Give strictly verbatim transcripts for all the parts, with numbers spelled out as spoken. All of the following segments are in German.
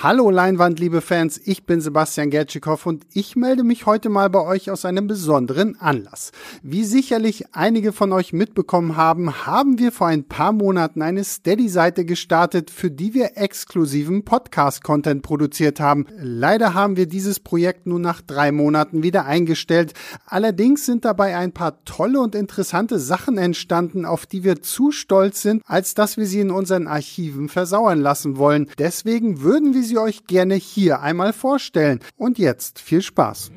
Hallo Leinwand, liebe Fans, ich bin Sebastian Gertschikow und ich melde mich heute mal bei euch aus einem besonderen Anlass. Wie sicherlich einige von euch mitbekommen haben, haben wir vor ein paar Monaten eine Steady-Seite gestartet, für die wir exklusiven Podcast-Content produziert haben. Leider haben wir dieses Projekt nun nach drei Monaten wieder eingestellt. Allerdings sind dabei ein paar tolle und interessante Sachen entstanden, auf die wir zu stolz sind, als dass wir sie in unseren Archiven versauern lassen wollen. Deswegen würden wir sie euch gerne hier einmal vorstellen. Und jetzt viel Spaß.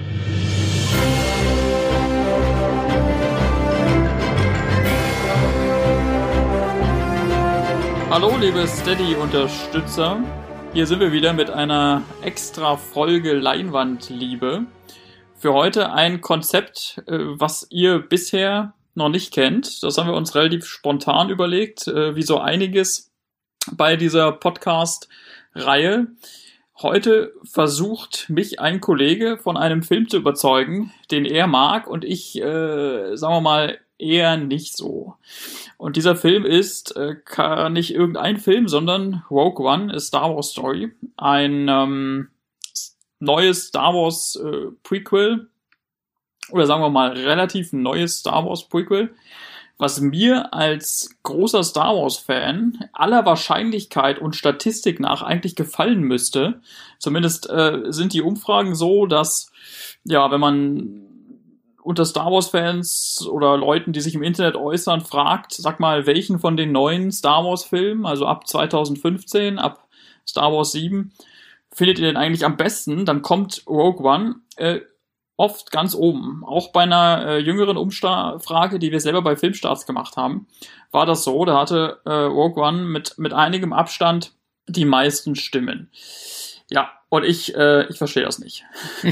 Hallo liebe Steady-Unterstützer, hier sind wir wieder mit einer extra Folge Leinwandliebe. Für heute ein Konzept, was ihr bisher noch nicht kennt. Das haben wir uns relativ spontan überlegt, wie so einiges bei dieser Podcast-Reihe. Heute versucht mich ein Kollege von einem Film zu überzeugen, den er mag und ich, äh, sagen wir mal, eher nicht so. Und dieser Film ist äh, nicht irgendein Film, sondern Rogue One, a Star Wars Story. Ein ähm, neues Star Wars äh, Prequel, oder sagen wir mal relativ neues Star Wars Prequel, was mir als großer Star Wars-Fan aller Wahrscheinlichkeit und Statistik nach eigentlich gefallen müsste. Zumindest äh, sind die Umfragen so, dass, ja, wenn man unter Star Wars-Fans oder Leuten, die sich im Internet äußern, fragt, sag mal, welchen von den neuen Star Wars-Filmen, also ab zwanzig fünfzehn, ab Star Wars sieben, findet ihr denn eigentlich am besten? Dann kommt Rogue One äh, oft ganz oben. Auch bei einer äh, jüngeren Umfrage, die wir selber bei Filmstarts gemacht haben, war das so. Da hatte äh, Rogue One mit mit einigem Abstand die meisten Stimmen. Ja, und ich äh, ich verstehe das nicht.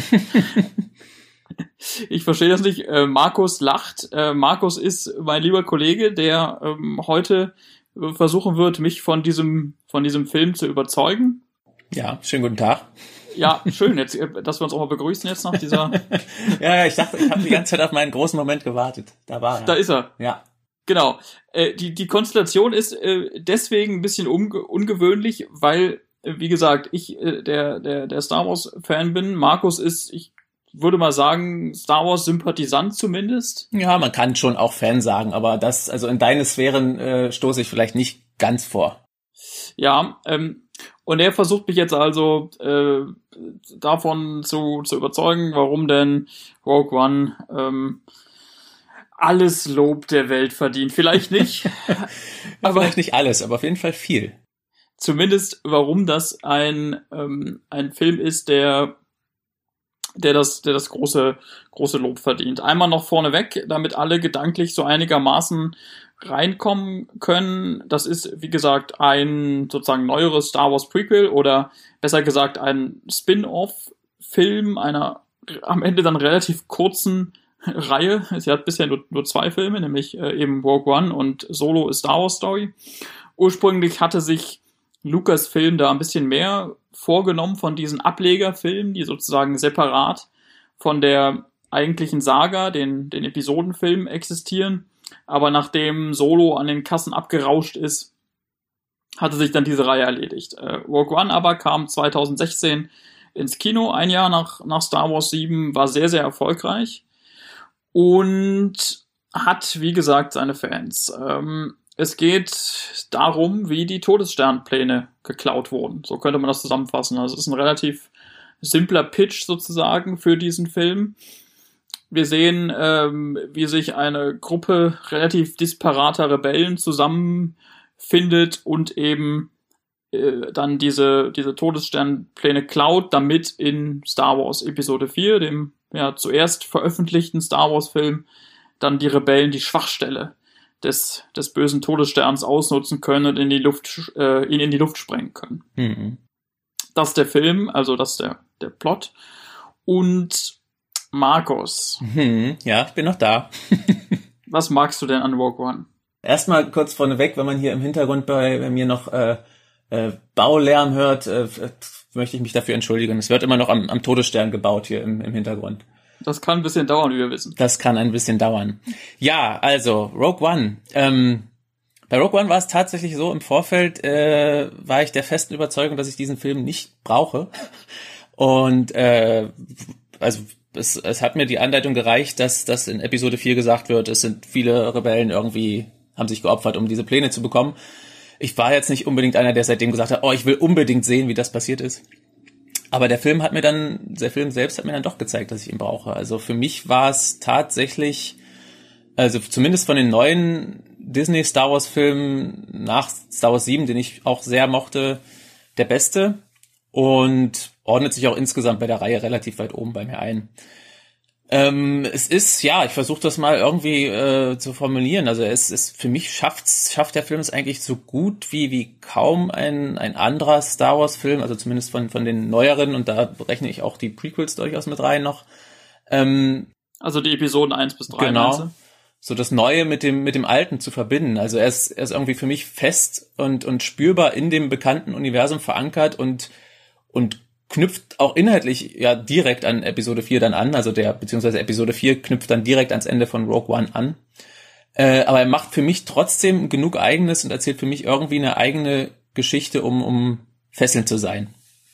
Ich verstehe das nicht. Äh, Markus lacht. Äh, Markus ist mein lieber Kollege, der ähm, heute versuchen wird, mich von diesem von diesem Film zu überzeugen. Ja, schönen guten Tag. Ja, schön, jetzt, dass wir uns auch mal begrüßen jetzt nach dieser... ja, ja, ich dachte, ich habe die ganze Zeit auf meinen großen Moment gewartet. Da war er. Da ist er. Ja. Genau. Äh, die, die Konstellation ist äh, deswegen ein bisschen unge- ungewöhnlich, weil, äh, wie gesagt, ich äh, der, der, der Star Wars-Fan bin. Markus ist, ich würde mal sagen, Star Wars-Sympathisant zumindest. Ja, man kann schon auch Fan sagen, aber das, also in deine Sphären äh, stoße ich vielleicht nicht ganz vor. Ja, ähm, und er versucht mich jetzt also äh, davon zu, zu überzeugen, warum denn Rogue One ähm, alles Lob der Welt verdient. Vielleicht nicht. aber Vielleicht nicht alles, aber auf jeden Fall viel. Zumindest, warum das ein ähm, ein Film ist, der der das der das große große Lob verdient. Einmal noch vorneweg, damit alle gedanklich so einigermaßen reinkommen können. Das ist, wie gesagt, ein sozusagen neueres Star Wars Prequel oder besser gesagt ein Spin-off-Film einer am Ende dann relativ kurzen Reihe. Sie hat bisher nur, nur zwei Filme, nämlich äh, eben Rogue One und Solo a Star Wars Story. Ursprünglich hatte sich Lucasfilm da ein bisschen mehr vorgenommen von diesen Ablegerfilmen, die sozusagen separat von der eigentlichen Saga, den, den Episodenfilmen existieren. Aber nachdem Solo an den Kassen abgerauscht ist, hatte sich dann diese Reihe erledigt. Äh, Rogue One aber kam zwanzig sechzehn ins Kino, ein Jahr nach, nach Star Wars sieben, war sehr, sehr erfolgreich und hat, wie gesagt, seine Fans. Ähm, es geht darum, wie die Todessternpläne geklaut wurden. So könnte man das zusammenfassen. Also es ist ein relativ simpler Pitch sozusagen für diesen Film. Wir sehen, ähm, wie sich eine Gruppe relativ disparater Rebellen zusammenfindet und eben äh, dann diese diese Todessternpläne klaut, damit in Star Wars Episode vier, dem ja zuerst veröffentlichten Star Wars Film, dann die Rebellen die Schwachstelle des des bösen Todessterns ausnutzen können und in die Luft äh, ihn in die Luft sprengen können. Mhm. Das ist der Film, also das ist der der Plot. Und Markus. Mhm, ja, ich bin noch da. Was magst du denn an Rogue One? Erstmal kurz vorneweg, wenn man hier im Hintergrund bei, bei mir noch äh, äh, Baulärm hört, äh, möchte ich mich dafür entschuldigen. Es wird immer noch am, am Todesstern gebaut hier im, im Hintergrund. Das kann ein bisschen dauern, wie wir wissen. Das kann ein bisschen dauern. Ja, also Rogue One. Ähm, Bei Rogue One war es tatsächlich so, im Vorfeld äh, war ich der festen Überzeugung, dass ich diesen Film nicht brauche. Und äh, also es, es hat mir die Anleitung gereicht, dass dass in Episode vier gesagt wird, es sind viele Rebellen irgendwie, haben sich geopfert, um diese Pläne zu bekommen. Ich war jetzt nicht unbedingt einer, der seitdem gesagt hat, oh, ich will unbedingt sehen, wie das passiert ist. Aber der Film hat mir dann, der Film selbst hat mir dann doch gezeigt, dass ich ihn brauche. Also für mich war es tatsächlich, also zumindest von den neuen Disney Star Wars Filmen nach Star Wars sieben, den ich auch sehr mochte, der beste und ordnet sich auch insgesamt bei der Reihe relativ weit oben bei mir ein. Ähm, es ist, ja, ich versuche das mal irgendwie äh, zu formulieren. Also es ist, für mich schafft schafft der Film es eigentlich so gut wie wie kaum ein ein anderer Star Wars Film, also zumindest von von den neueren, und da rechne ich auch die Prequels durchaus mit rein noch. Ähm, also die Episoden eins bis drei. Genau. So das Neue mit dem mit dem Alten zu verbinden. Also er ist, er ist irgendwie für mich fest und und spürbar in dem bekannten Universum verankert und und knüpft auch inhaltlich ja direkt an Episode vier dann an, also der, beziehungsweise Episode vier knüpft dann direkt ans Ende von Rogue One an. Äh, aber er macht für mich trotzdem genug Eigenes und erzählt für mich irgendwie eine eigene Geschichte, um, um fesselnd zu sein.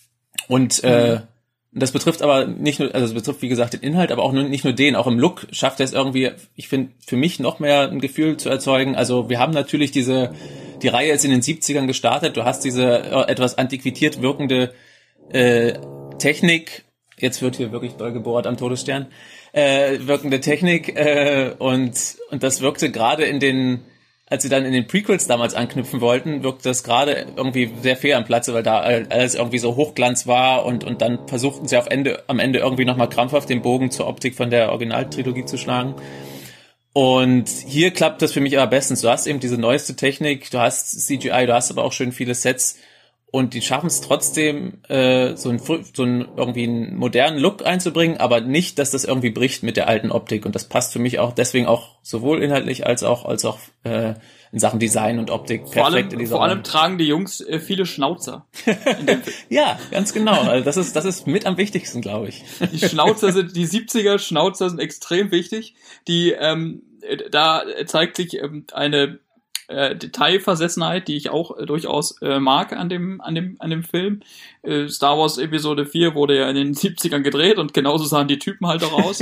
Und äh, das betrifft aber nicht nur, also es betrifft wie gesagt den Inhalt, aber auch nur, nicht nur den, auch im Look schafft er es irgendwie, ich finde, für mich noch mehr ein Gefühl zu erzeugen. Also wir haben natürlich diese, die Reihe ist in den siebzigern gestartet, du hast diese äh, etwas antiquiert wirkende Äh, Technik, jetzt wird hier wirklich doll gebohrt am Todesstern, äh, wirkende Technik äh, und und das wirkte gerade in den, als sie dann in den Prequels damals anknüpfen wollten, wirkte das gerade irgendwie sehr fehl am Platze, weil da alles irgendwie so Hochglanz war und und dann versuchten sie auf Ende am Ende irgendwie nochmal krampfhaft den Bogen zur Optik von der Originaltrilogie zu schlagen. Und hier klappt das für mich aber bestens. Du hast eben diese neueste Technik, du hast C G I, du hast aber auch schön viele Sets. Und die schaffen es trotzdem, äh, so einen so einen irgendwie einen modernen Look einzubringen, aber nicht, dass das irgendwie bricht mit der alten Optik. Und das passt für mich auch deswegen auch sowohl inhaltlich als auch als auch äh, in Sachen Design und Optik perfekt vor allem, in dieser Vor allem Reihe. Tragen die Jungs äh, viele Schnauzer. Ja, ganz genau. Also das ist das ist mit am wichtigsten, glaube ich. Die Schnauzer sind, die siebziger Schnauzer sind extrem wichtig. Die ähm, da zeigt sich ähm, eine Äh, Detailversessenheit, die ich auch äh, durchaus äh, mag an dem an dem an dem Film. Äh, Star Wars Episode vier wurde ja in den siebzigern gedreht und genauso sahen die Typen halt auch aus.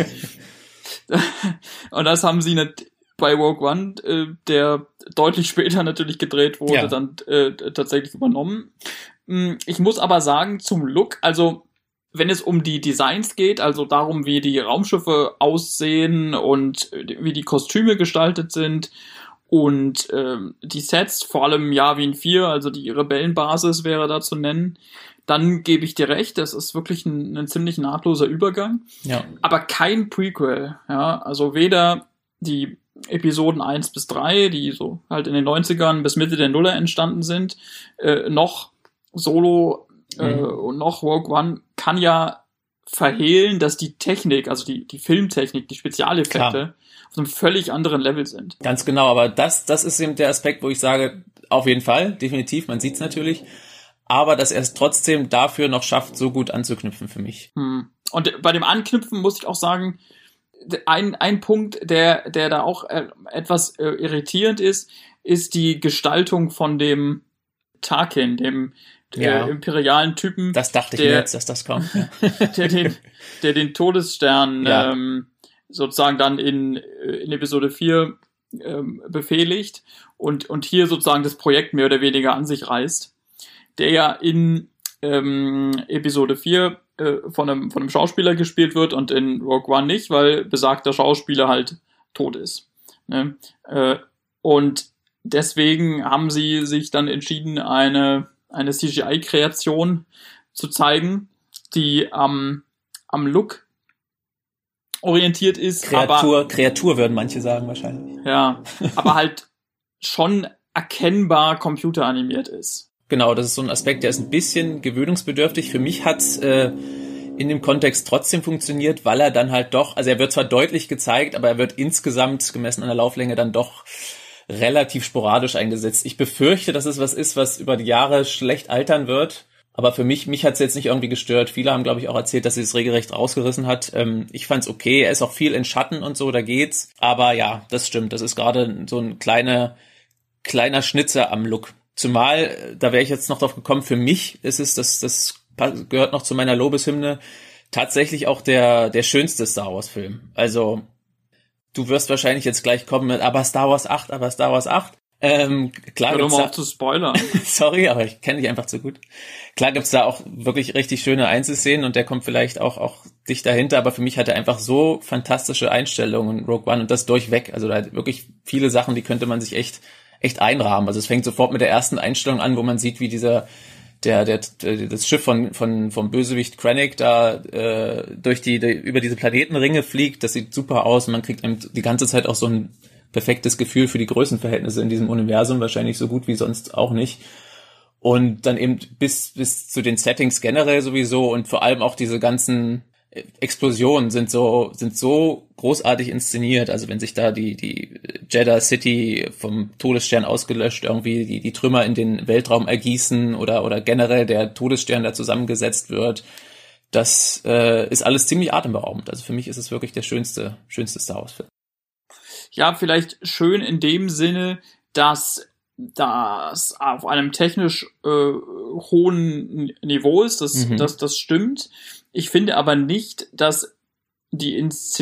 Und das haben sie nicht bei Rogue One, äh, der deutlich später natürlich gedreht wurde, ja. dann äh, tatsächlich übernommen. Ich muss aber sagen, zum Look, also wenn es um die Designs geht, also darum, wie die Raumschiffe aussehen und wie die Kostüme gestaltet sind, und ähm, die Sets, vor allem Yavin vier, also die Rebellenbasis wäre da zu nennen, dann gebe ich dir recht, das ist wirklich ein, ein ziemlich nahtloser Übergang. Ja. Aber kein Prequel, ja, also weder die Episoden eins bis drei, die so halt in den neunzigern bis Mitte der Nuller entstanden sind, äh, noch Solo äh, mhm. und noch Rogue One kann ja verhehlen, dass die Technik, also die, die Filmtechnik, die Spezialeffekte, Klar. auf einem völlig anderen Level sind. Ganz genau, aber das, das ist eben der Aspekt, wo ich sage, auf jeden Fall, definitiv, man sieht's natürlich, aber dass er es trotzdem dafür noch schafft, so gut anzuknüpfen für mich. Hm. Und bei dem Anknüpfen muss ich auch sagen, ein, ein Punkt, der, der da auch äh, etwas äh, irritierend ist, ist die Gestaltung von dem Tarkin, dem ja. äh, imperialen Typen. Das dachte ich der, mir jetzt, dass das kommt. Ja. der, den, der den Todesstern ja. ähm, sozusagen dann in, in Episode vier ähm, befehligt und, und hier sozusagen das Projekt mehr oder weniger an sich reißt, der ja in ähm, Episode vier äh, von, einem, von einem Schauspieler gespielt wird und in Rogue One nicht, weil besagter Schauspieler halt tot ist. Ne? Äh, und deswegen haben sie sich dann entschieden, eine, eine C G I-Kreation zu zeigen, die am, am Look orientiert ist. Kreatur, aber, Kreatur würden manche sagen wahrscheinlich. Ja, aber halt schon erkennbar computeranimiert ist. Genau, das ist so ein Aspekt, der ist ein bisschen gewöhnungsbedürftig. Für mich hat's äh, in dem Kontext trotzdem funktioniert, weil er dann halt doch, also er wird zwar deutlich gezeigt, aber er wird insgesamt gemessen an der Lauflänge dann doch relativ sporadisch eingesetzt. Ich befürchte, dass es was ist, was über die Jahre schlecht altern wird. Aber für mich, mich hat's jetzt nicht irgendwie gestört. Viele haben, glaube ich, auch erzählt, dass sie es regelrecht rausgerissen hat. Ähm, ich fand's okay. Er ist auch viel in Schatten und so, da geht's. Aber ja, das stimmt. Das ist gerade so ein kleiner kleiner Schnitzer am Look. Zumal, da wäre ich jetzt noch drauf gekommen, für mich ist es, das, das gehört noch zu meiner Lobeshymne, tatsächlich auch der, der schönste Star Wars Film. Also, du wirst wahrscheinlich jetzt gleich kommen mit, aber Star Wars acht, aber Star Wars acht. Ähm, klar, hör doch mal auf zu spoilern. Sorry, aber ich kenne dich einfach zu gut. Klar gibt's da auch wirklich richtig schöne Einzelszenen und der kommt vielleicht auch auch dicht dahinter, aber für mich hat er einfach so fantastische Einstellungen, Rogue One, und das durchweg. Also da hat wirklich viele Sachen, die könnte man sich echt echt einrahmen. Also es fängt sofort mit der ersten Einstellung an, wo man sieht, wie dieser der der, der das Schiff von von vom Bösewicht Krennic da äh, durch die, die über diese Planetenringe fliegt. Das sieht super aus und man kriegt eben die ganze Zeit auch so ein perfektes Gefühl für die Größenverhältnisse in diesem Universum, wahrscheinlich so gut wie sonst auch nicht. Und dann eben bis bis zu den Settings generell sowieso und vor allem auch diese ganzen Explosionen sind so sind so großartig inszeniert. Also wenn sich da die die Jeddah City vom Todesstern ausgelöscht irgendwie die die Trümmer in den Weltraum ergießen oder oder generell der Todesstern da zusammengesetzt wird, das äh, ist alles ziemlich atemberaubend. Also für mich ist es wirklich der schönste schönste Star Wars Film. Ja, vielleicht schön in dem Sinne, dass das auf einem technisch äh, hohen Niveau ist, das, Mhm. das, das stimmt. Ich finde aber nicht, dass die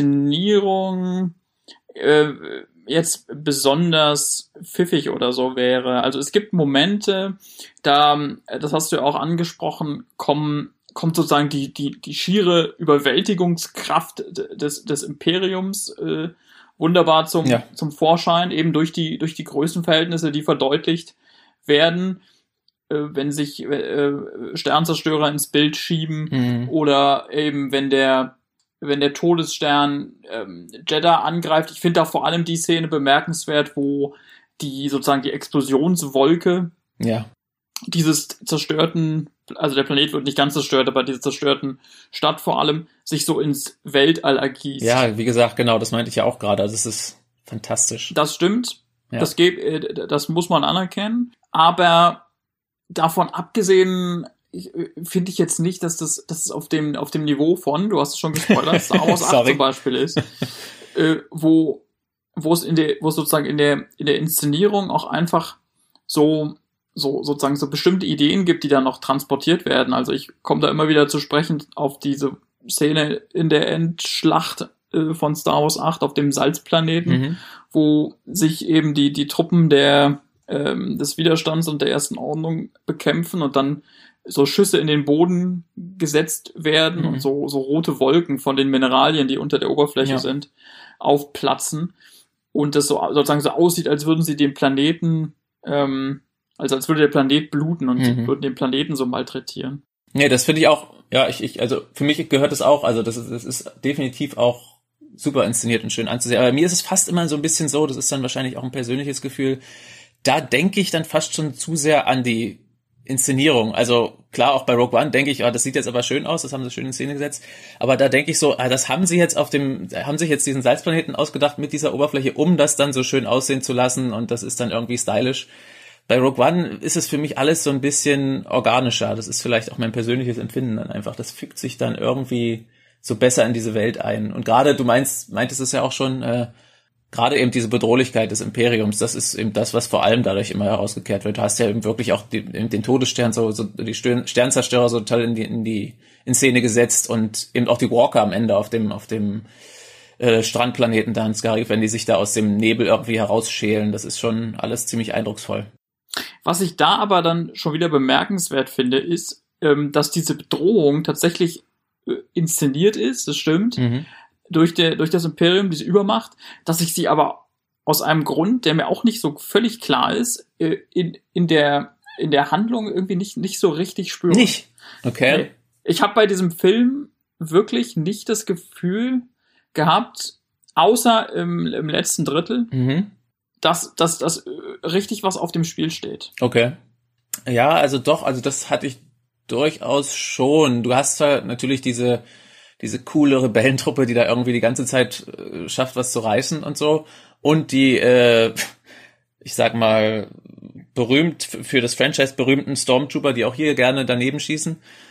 Inszenierung äh, jetzt besonders pfiffig oder so wäre. Also es gibt Momente, da, das hast du ja auch angesprochen, kommen kommt sozusagen die die die schiere Überwältigungskraft des des Imperiums äh, wunderbar zum, Ja. zum Vorschein, eben durch die, durch die Größenverhältnisse, die verdeutlicht werden, äh, wenn sich äh, Sternzerstörer ins Bild schieben Mhm. oder eben wenn der, wenn der Todesstern ähm, Jeddah angreift. Ich finde da vor allem die Szene bemerkenswert, wo die sozusagen die Explosionswolke Ja. dieses zerstörten, also der Planet wird nicht ganz zerstört, aber diese zerstörten Stadt vor allem, sich so ins Weltall ergießt. Ja, wie gesagt, genau, das meinte ich ja auch gerade. Also das ist fantastisch. Das stimmt. Ja. Das geht, äh, das muss man anerkennen. Aber davon abgesehen, ich, äh, finde ich jetzt nicht, dass das, dass es auf dem, auf dem Niveau von, du hast es schon gespoilert, Star Wars acht Sorry. zum Beispiel ist, äh, wo, wo es in der, wo es sozusagen in der, in der Inszenierung auch einfach so, so, sozusagen so bestimmte Ideen gibt, die dann noch transportiert werden. Also ich komme da immer wieder zu sprechen auf diese Szene in der Endschlacht äh, von Star Wars acht auf dem Salzplaneten, Mhm. wo sich eben die, die Truppen der, ähm, des Widerstands und der Ersten Ordnung bekämpfen und dann so Schüsse in den Boden gesetzt werden Mhm. und so, so rote Wolken von den Mineralien, die unter der Oberfläche Ja. sind, aufplatzen und das so sozusagen so aussieht, als würden sie den Planeten, ähm, also als würde der Planet bluten und sie Mhm. würden den Planeten so malträtieren. Nee, das finde ich auch, ja, ich, ich, also für mich gehört es auch, also das ist, das ist definitiv auch super inszeniert und schön anzusehen. Aber mir ist es fast immer so ein bisschen so, das ist dann wahrscheinlich auch ein persönliches Gefühl, da denke ich dann fast schon zu sehr an die Inszenierung. Also klar, auch bei Rogue One denke ich, ah, das sieht jetzt aber schön aus, das haben sie schön in Szene gesetzt. Aber da denke ich so, ah, das haben sie jetzt auf dem, haben sich jetzt diesen Salzplaneten ausgedacht mit dieser Oberfläche, um das dann so schön aussehen zu lassen und das ist dann irgendwie stylisch. Bei Rogue One ist es für mich alles so ein bisschen organischer. Das ist vielleicht auch mein persönliches Empfinden dann einfach. Das fügt sich dann irgendwie so besser in diese Welt ein. Und gerade, du meinst, meintest es ja auch schon, äh, gerade eben diese Bedrohlichkeit des Imperiums, das ist eben das, was vor allem dadurch immer herausgekehrt wird. Du hast ja eben wirklich auch die, den Todesstern, so, so die Stern, Sternzerstörer so toll in die, in die, in Szene gesetzt und eben auch die Walker am Ende auf dem, auf dem, äh, Strandplaneten da in Scarif, wenn die sich da aus dem Nebel irgendwie herausschälen. Das ist schon alles ziemlich eindrucksvoll. Was ich da aber dann schon wieder bemerkenswert finde, ist, ähm, dass diese Bedrohung tatsächlich äh, inszeniert ist, das stimmt, Mhm. durch, der, durch das Imperium, diese Übermacht, dass ich sie aber aus einem Grund, der mir auch nicht so völlig klar ist, äh, in, in, der, in der Handlung irgendwie nicht, nicht so richtig spüre. Nicht? Okay. Nee. Ich habe bei diesem Film wirklich nicht das Gefühl gehabt, außer im, im letzten Drittel, Mhm. dass, dass, dass äh, richtig was auf dem Spiel steht. Okay. Ja, also doch, also das hatte ich durchaus schon. Du hast zwar natürlich diese diese coole Rebellentruppe, die da irgendwie die ganze Zeit äh, schafft, was zu reißen und so. Und die, äh, ich sag mal, berühmt, für das Franchise berühmten Stormtrooper, die auch hier gerne daneben schießen.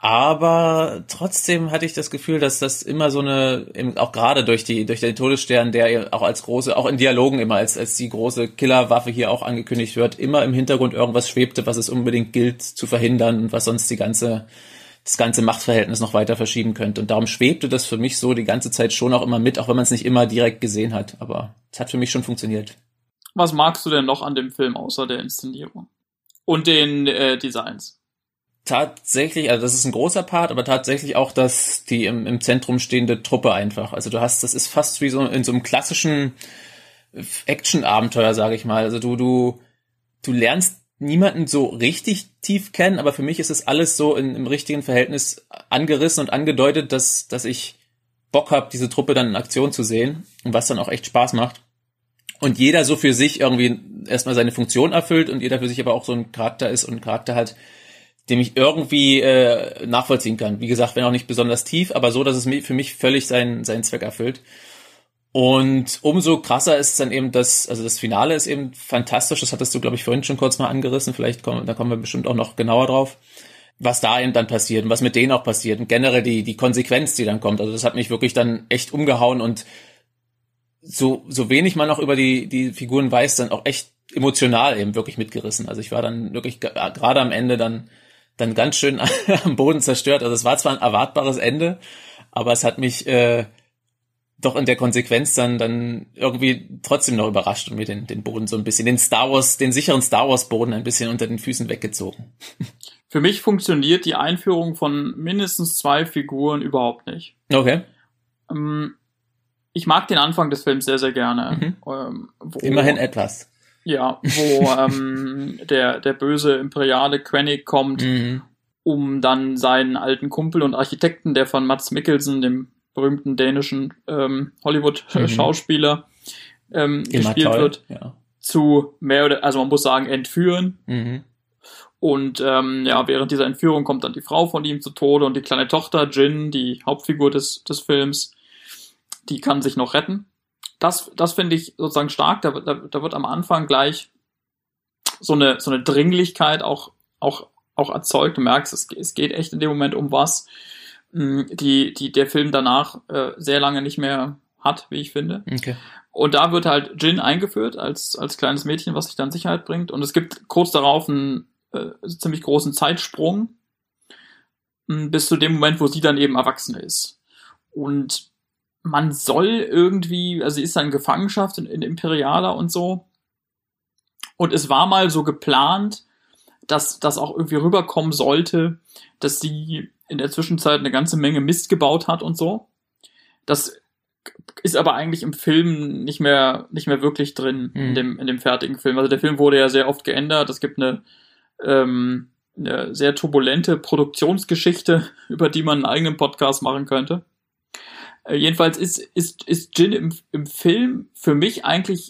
Aber trotzdem hatte ich das Gefühl, dass das immer so eine, auch gerade durch die durch den Todesstern, der auch als große, auch in Dialogen immer als als die große Killerwaffe hier auch angekündigt wird, immer im Hintergrund irgendwas schwebte, was es unbedingt gilt zu verhindern und was sonst die ganze das ganze Machtverhältnis noch weiter verschieben könnte. Und darum schwebte das für mich so die ganze Zeit schon auch immer mit, auch wenn man es nicht immer direkt gesehen hat. Aber es hat für mich schon funktioniert. Was magst du denn noch an dem Film außer der Inszenierung und den äh, Designs? Tatsächlich, also das ist ein großer Part, aber tatsächlich auch, dass die im, im Zentrum stehende Truppe einfach. Also du hast, das ist fast wie so in so einem klassischen Action-Abenteuer, sage ich mal. Also du du du lernst niemanden so richtig tief kennen, aber für mich ist es alles so in, im richtigen Verhältnis angerissen und angedeutet, dass dass ich Bock habe, diese Truppe dann in Aktion zu sehen und was dann auch echt Spaß macht. Und jeder so für sich irgendwie erstmal seine Funktion erfüllt und jeder für sich aber auch so ein Charakter ist und ein Charakter hat, dem ich irgendwie äh, nachvollziehen kann. Wie gesagt, wenn auch nicht besonders tief, aber so, dass es für mich völlig seinen seinen Zweck erfüllt. Und umso krasser ist dann eben das, also das Finale ist eben fantastisch, das hattest du, glaube ich, vorhin schon kurz mal angerissen, vielleicht kommen, da kommen wir bestimmt auch noch genauer drauf, was da eben dann passiert und was mit denen auch passiert und generell die die Konsequenz, die dann kommt. Also das hat mich wirklich dann echt umgehauen und so so wenig man auch über die die Figuren weiß, dann auch echt emotional eben wirklich mitgerissen. Also ich war dann wirklich gerade am Ende dann dann ganz schön am Boden zerstört. Also es war zwar ein erwartbares Ende, aber es hat mich äh, doch in der Konsequenz dann dann irgendwie trotzdem noch überrascht und mir den den Boden so ein bisschen, den Star Wars, den sicheren Star Wars Boden ein bisschen unter den Füßen weggezogen. Für mich funktioniert die Einführung von mindestens zwei Figuren überhaupt nicht. Okay. Ähm, ich mag den Anfang des Films sehr, sehr gerne. Mhm. Ähm, wo, Immerhin etwas. Ja, wo ähm, der der böse imperiale Krennic kommt, Mhm. um dann seinen alten Kumpel und Architekten, der von Mads Mikkelsen, dem berühmten dänischen ähm, Hollywood-Schauspieler, ähm, gespielt toll. wird, Ja. zu mehr oder, also man muss sagen, entführen. Mhm. Und ähm, ja, während dieser Entführung kommt dann die Frau von ihm zu Tode und die kleine Tochter, Jin, die Hauptfigur des des Films, die kann sich noch retten. Das, das finde ich sozusagen stark. Da, da, da wird am Anfang gleich so eine, so eine Dringlichkeit auch, auch, auch erzeugt. Du merkst, es, es geht echt in dem Moment um was, die, die der Film danach äh, sehr lange nicht mehr hat, wie ich finde. Okay. Und da wird halt Jin eingeführt als, als kleines Mädchen, was sich dann in Sicherheit bringt. Und es gibt kurz darauf einen äh, ziemlich großen Zeitsprung mh, bis zu dem Moment, wo sie dann eben erwachsen ist. Und man soll irgendwie, also sie ist dann in Gefangenschaft in, in Imperiala und so. Und es war mal so geplant, dass das auch irgendwie rüberkommen sollte, dass sie in der Zwischenzeit eine ganze Menge Mist gebaut hat und so. Das ist aber eigentlich im Film nicht mehr nicht mehr wirklich drin, mhm. in dem in dem fertigen Film. Also der Film wurde ja sehr oft geändert. Es gibt eine, ähm, eine sehr turbulente Produktionsgeschichte, über die man einen eigenen Podcast machen könnte. Äh, jedenfalls ist ist ist Jin im im Film für mich eigentlich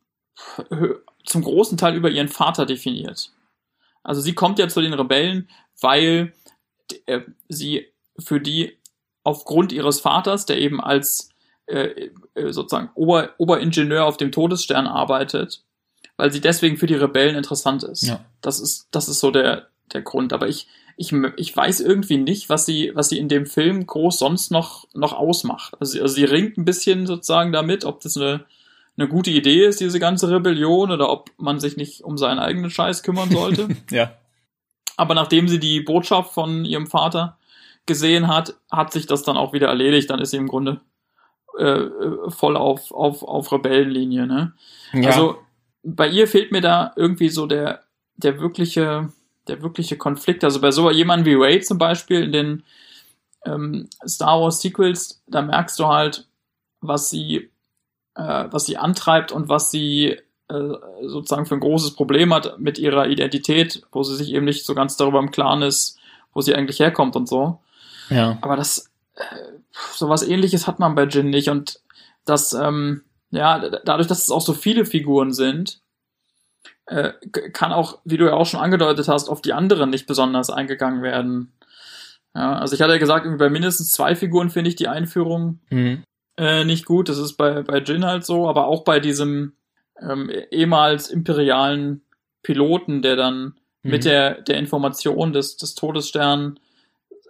zum großen Teil über ihren Vater definiert. Also sie kommt ja zu den Rebellen, weil äh, sie für die aufgrund ihres Vaters, der eben als äh, sozusagen Ober, Oberingenieur auf dem Todesstern arbeitet, weil sie deswegen für die Rebellen interessant ist. Ja. Das ist das ist so der der Grund. Aber ich ich ich weiß irgendwie nicht, was sie was sie in dem Film groß sonst noch noch ausmacht. Also, also sie ringt ein bisschen sozusagen damit, ob das eine eine gute Idee ist, diese ganze Rebellion, oder ob man sich nicht um seinen eigenen Scheiß kümmern sollte. Ja. Aber nachdem sie die Botschaft von ihrem Vater gesehen hat, hat sich das dann auch wieder erledigt. Dann ist sie im Grunde äh, voll auf, auf, auf Rebellenlinie. Ne? Ja. Also bei ihr fehlt mir da irgendwie so der, der wirkliche, der wirkliche Konflikt. Also bei so jemandem wie Rey zum Beispiel in den ähm, Star Wars Sequels, da merkst du halt, was sie äh, was sie antreibt und was sie äh, sozusagen für ein großes Problem hat mit ihrer Identität, wo sie sich eben nicht so ganz darüber im Klaren ist, wo sie eigentlich herkommt und so. Ja. Aber das äh, sowas Ähnliches hat man bei Jin nicht, und das ähm, ja, dadurch, dass es auch so viele Figuren sind, äh, kann auch, wie du ja auch schon angedeutet hast, auf die anderen nicht besonders eingegangen werden. Ja, also ich hatte ja gesagt, bei mindestens zwei Figuren finde ich die Einführung Mhm. Äh, nicht gut. Das ist bei, bei Jin halt so, aber auch bei diesem ähm, ehemals imperialen Piloten, der dann Mhm. mit der, der Information des, des Todessterns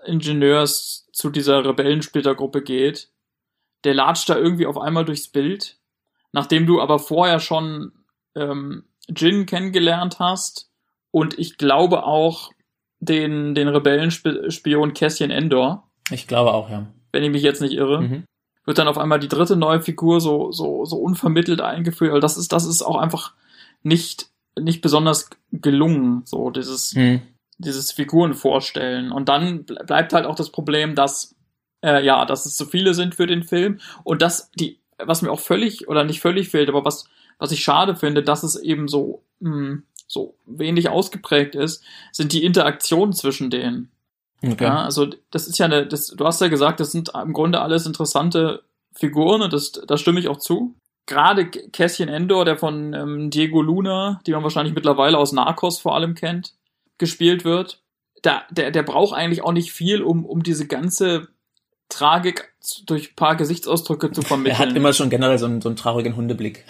Ingenieurs zu dieser Rebellensplittergruppe geht. Der latscht da irgendwie auf einmal durchs Bild, nachdem du aber vorher schon ähm, Jyn kennengelernt hast und ich glaube auch den, den Rebellenspion Cassian Andor. Ich glaube auch, ja. Wenn ich mich jetzt nicht irre. Mhm. Wird dann auf einmal die dritte neue Figur so, so, so unvermittelt eingeführt. Also das ist, das ist auch einfach nicht, nicht besonders gelungen, so dieses, mhm. dieses Figuren vorstellen. Und dann bleibt halt auch das Problem, dass, äh, ja, dass es zu viele sind für den Film und dass die, was mir auch völlig, oder nicht völlig fehlt, aber was, was ich schade finde, dass es eben so, mh, so wenig ausgeprägt ist, sind die Interaktionen zwischen denen. Okay. Ja, also das ist ja eine, das, du hast ja gesagt, das sind im Grunde alles interessante Figuren und das, da stimme ich auch zu. Gerade Cassian Andor, der von ähm, Diego Luna, die man wahrscheinlich mittlerweile aus Narcos vor allem kennt, gespielt wird, da, der, der braucht eigentlich auch nicht viel, um, um diese ganze Tragik durch ein paar Gesichtsausdrücke zu vermitteln. Er hat immer schon generell so einen, so einen traurigen Hundeblick.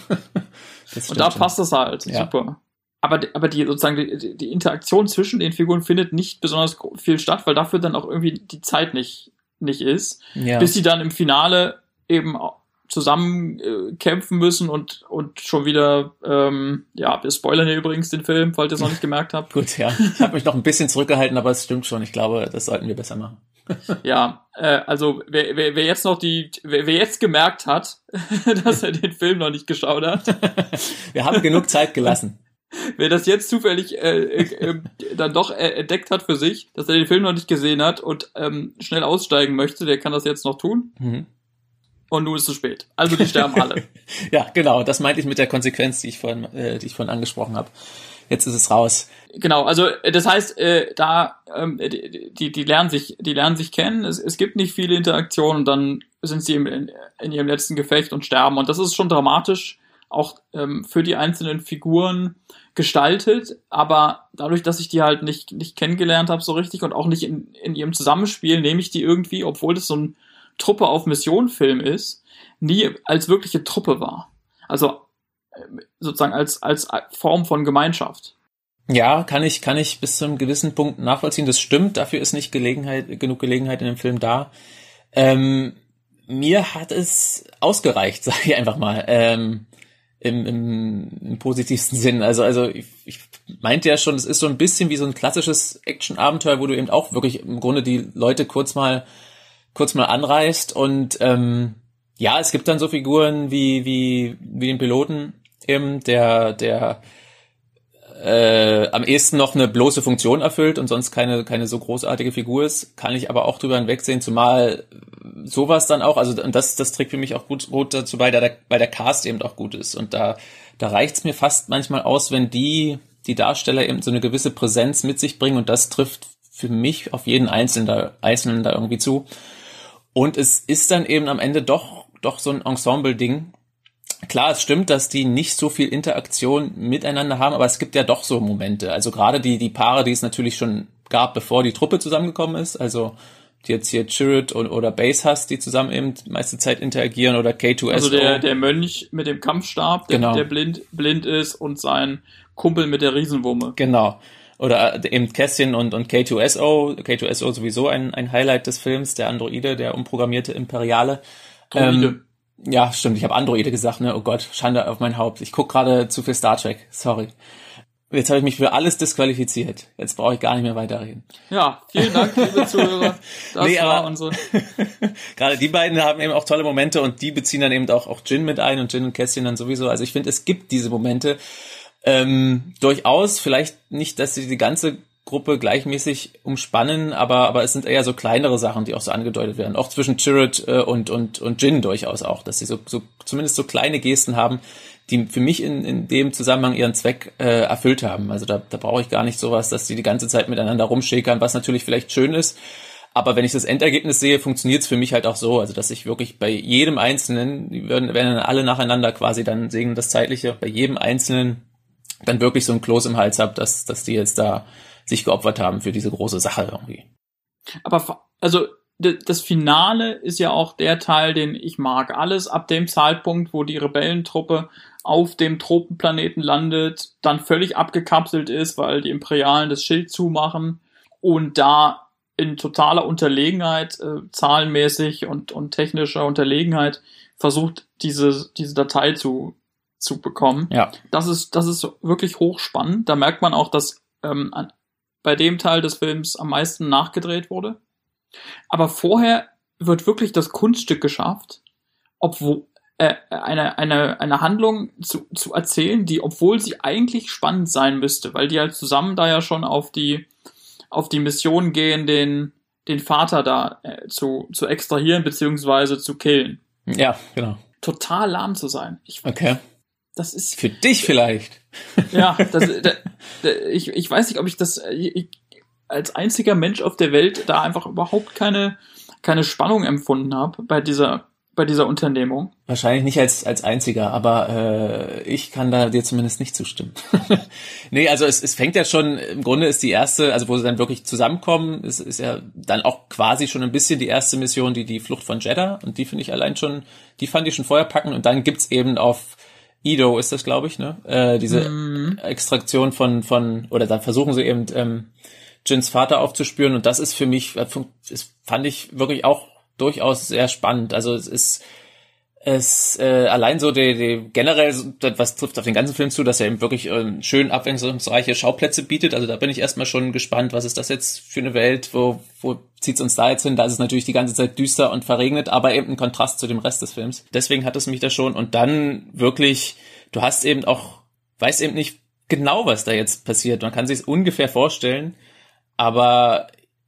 Und da schon. Passt das halt, ja. Super. Aber, aber die sozusagen die, die Interaktion zwischen den Figuren findet nicht besonders viel statt, weil dafür dann auch irgendwie die Zeit nicht, nicht ist. Ja. Bis sie dann im Finale eben zusammen äh, kämpfen müssen und, und schon wieder, ähm, ja, wir spoilern hier übrigens den Film, falls ihr es noch nicht gemerkt habt. Gut, ja. Ich habe mich noch ein bisschen zurückgehalten, aber es stimmt schon. Ich glaube, das sollten wir besser machen. Ja, äh, also wer, wer, wer jetzt noch die, wer, wer jetzt gemerkt hat, dass er den Film noch nicht geschaut hat. Wir haben genug Zeit gelassen. Wer das jetzt zufällig äh, äh, dann doch äh, entdeckt hat für sich, dass er den Film noch nicht gesehen hat und ähm, schnell aussteigen möchte, der kann das jetzt noch tun. Mhm. Und nun ist es zu spät. Also die sterben alle. Ja, genau. Das meinte ich mit der Konsequenz, die ich vorhin, äh, die ich vorhin angesprochen habe. Jetzt ist es raus. Genau. Also das heißt, äh, da ähm, die, die die lernen sich, die lernen sich kennen. Es, es gibt nicht viele Interaktionen und dann sind sie im, in, in ihrem letzten Gefecht und sterben. Und das ist schon dramatisch, auch ähm, für die einzelnen Figuren gestaltet, aber dadurch, dass ich die halt nicht nicht kennengelernt habe so richtig und auch nicht in, in ihrem Zusammenspiel, nehme ich die irgendwie, obwohl das so ein Truppe auf Mission-Film ist, nie als wirkliche Truppe war. Also sozusagen als als Form von Gemeinschaft. Ja, kann ich kann ich bis zu einem gewissen Punkt nachvollziehen. Das stimmt, dafür ist nicht Gelegenheit genug Gelegenheit in dem Film da. Ähm, mir hat es ausgereicht, sage ich einfach mal. Ähm, Im, im, im positivsten Sinn. Also, also ich, ich meinte ja schon, es ist so ein bisschen wie so ein klassisches Action-Abenteuer, wo du eben auch wirklich im Grunde die Leute kurz mal kurz mal anreißt und ähm, ja, es gibt dann so Figuren wie wie wie den Piloten eben, der der äh, am ehesten noch eine bloße Funktion erfüllt und sonst keine keine so großartige Figur ist, kann ich aber auch drüber hinwegsehen, zumal sowas dann auch, also und das das trägt für mich auch gut, gut dazu bei, da der, weil der Cast eben auch gut ist und da da reicht's mir fast manchmal aus, wenn die die Darsteller eben so eine gewisse Präsenz mit sich bringen und das trifft für mich auf jeden Einzelnen da, Einzelnen da irgendwie zu. Und es ist dann eben am Ende doch doch so ein Ensemble-Ding. Klar, es stimmt, dass die nicht so viel Interaktion miteinander haben, aber es gibt ja doch so Momente. Also gerade die die Paare, die es natürlich schon gab, bevor die Truppe zusammengekommen ist, also die jetzt hier Chirrut oder Baze hast, die zusammen eben die meiste Zeit interagieren oder K zwei S O. Also der, der Mönch mit dem Kampfstab, der, genau. der blind, blind ist und sein Kumpel mit der Riesenwumme. Genau. Oder eben Cassian und, und K zwei S O. K zwei S O sowieso ein, ein Highlight des Films, der Androide, der umprogrammierte Imperiale. Ähm, ja, stimmt, ich habe Androide gesagt, ne? Oh Gott, Schande auf mein Haupt. Ich gucke gerade zu viel Star Trek, sorry. Jetzt habe ich mich für alles disqualifiziert. Jetzt brauche ich gar nicht mehr weiterreden. Ja, vielen Dank, liebe Zuhörer. Das nee, war unsere. Gerade die beiden haben eben auch tolle Momente und die beziehen dann eben auch, auch Jyn mit ein und Jyn und Cassian dann sowieso. Also ich finde, es gibt diese Momente ähm, durchaus. Vielleicht nicht, dass sie die ganze Gruppe gleichmäßig umspannen, aber aber es sind eher so kleinere Sachen, die auch so angedeutet werden. Auch zwischen Chirrut äh, und und und Jyn durchaus auch, dass sie so so zumindest so kleine Gesten haben, die für mich in in dem Zusammenhang ihren Zweck äh, erfüllt haben. Also da da brauche ich gar nicht sowas, dass die die ganze Zeit miteinander rumschäkern, was natürlich vielleicht schön ist. Aber wenn ich das Endergebnis sehe, funktioniert es für mich halt auch so, also dass ich wirklich bei jedem Einzelnen, die werden, werden dann alle nacheinander quasi dann sehen, das Zeitliche, bei jedem Einzelnen dann wirklich so ein Kloß im Hals habe, dass dass die jetzt da sich geopfert haben für diese große Sache irgendwie. Aber also das Finale ist ja auch der Teil, den ich mag. Alles ab dem Zeitpunkt, wo die Rebellentruppe auf dem Tropenplaneten landet, dann völlig abgekapselt ist, weil die Imperialen das Schild zumachen und da in totaler Unterlegenheit, äh, zahlenmäßig und, und technischer Unterlegenheit versucht, diese, diese Datei zu, zu bekommen. Ja. Das ist, das ist wirklich hochspannend. Da merkt man auch, dass ähm, an, bei dem Teil des Films am meisten nachgedreht wurde. Aber vorher wird wirklich das Kunststück geschafft, obwohl äh, eine, eine, eine Handlung zu, zu erzählen, die, obwohl sie eigentlich spannend sein müsste, weil die halt zusammen da ja schon auf die, auf die Mission gehen, den, den Vater da äh, zu, zu extrahieren beziehungsweise zu killen. Ja, genau. Total lahm zu sein. Ich, Okay. Das ist Für dich vielleicht. Ja, das, da, da, ich, ich weiß nicht, ob ich das ich, als einziger Mensch auf der Welt da einfach überhaupt keine, keine Spannung empfunden habe bei dieser, bei dieser Unternehmung. Wahrscheinlich nicht als als einziger, aber äh, ich kann da dir zumindest nicht zustimmen. Nee, also es, es fängt ja schon, im Grunde ist die erste, also wo sie dann wirklich zusammenkommen, ist, ist ja dann auch quasi schon ein bisschen die erste Mission, die die Flucht von Jeddah, und die finde ich allein schon, die fand ich schon vorher packen, und dann gibt's eben auf Edo ist das, glaube ich, ne? Äh, diese mhm. Extraktion von, von, oder dann versuchen sie eben ähm, Jins Vater aufzuspüren, und das ist für mich, das fand ich wirklich auch durchaus sehr spannend. Also es ist es äh, allein so die, die generell, was trifft auf den ganzen Film zu, dass er eben wirklich ähm, schön abwechslungsreiche Schauplätze bietet. Also da bin ich erstmal schon gespannt, was ist das jetzt für eine Welt, wo wo zieht's uns da jetzt hin? Da ist es natürlich die ganze Zeit düster und verregnet, aber eben ein Kontrast zu dem Rest des Films. Deswegen hat es mich da schon. Und dann wirklich, du hast eben auch, weißt eben nicht genau, was da jetzt passiert. Man kann sich es ungefähr vorstellen, aber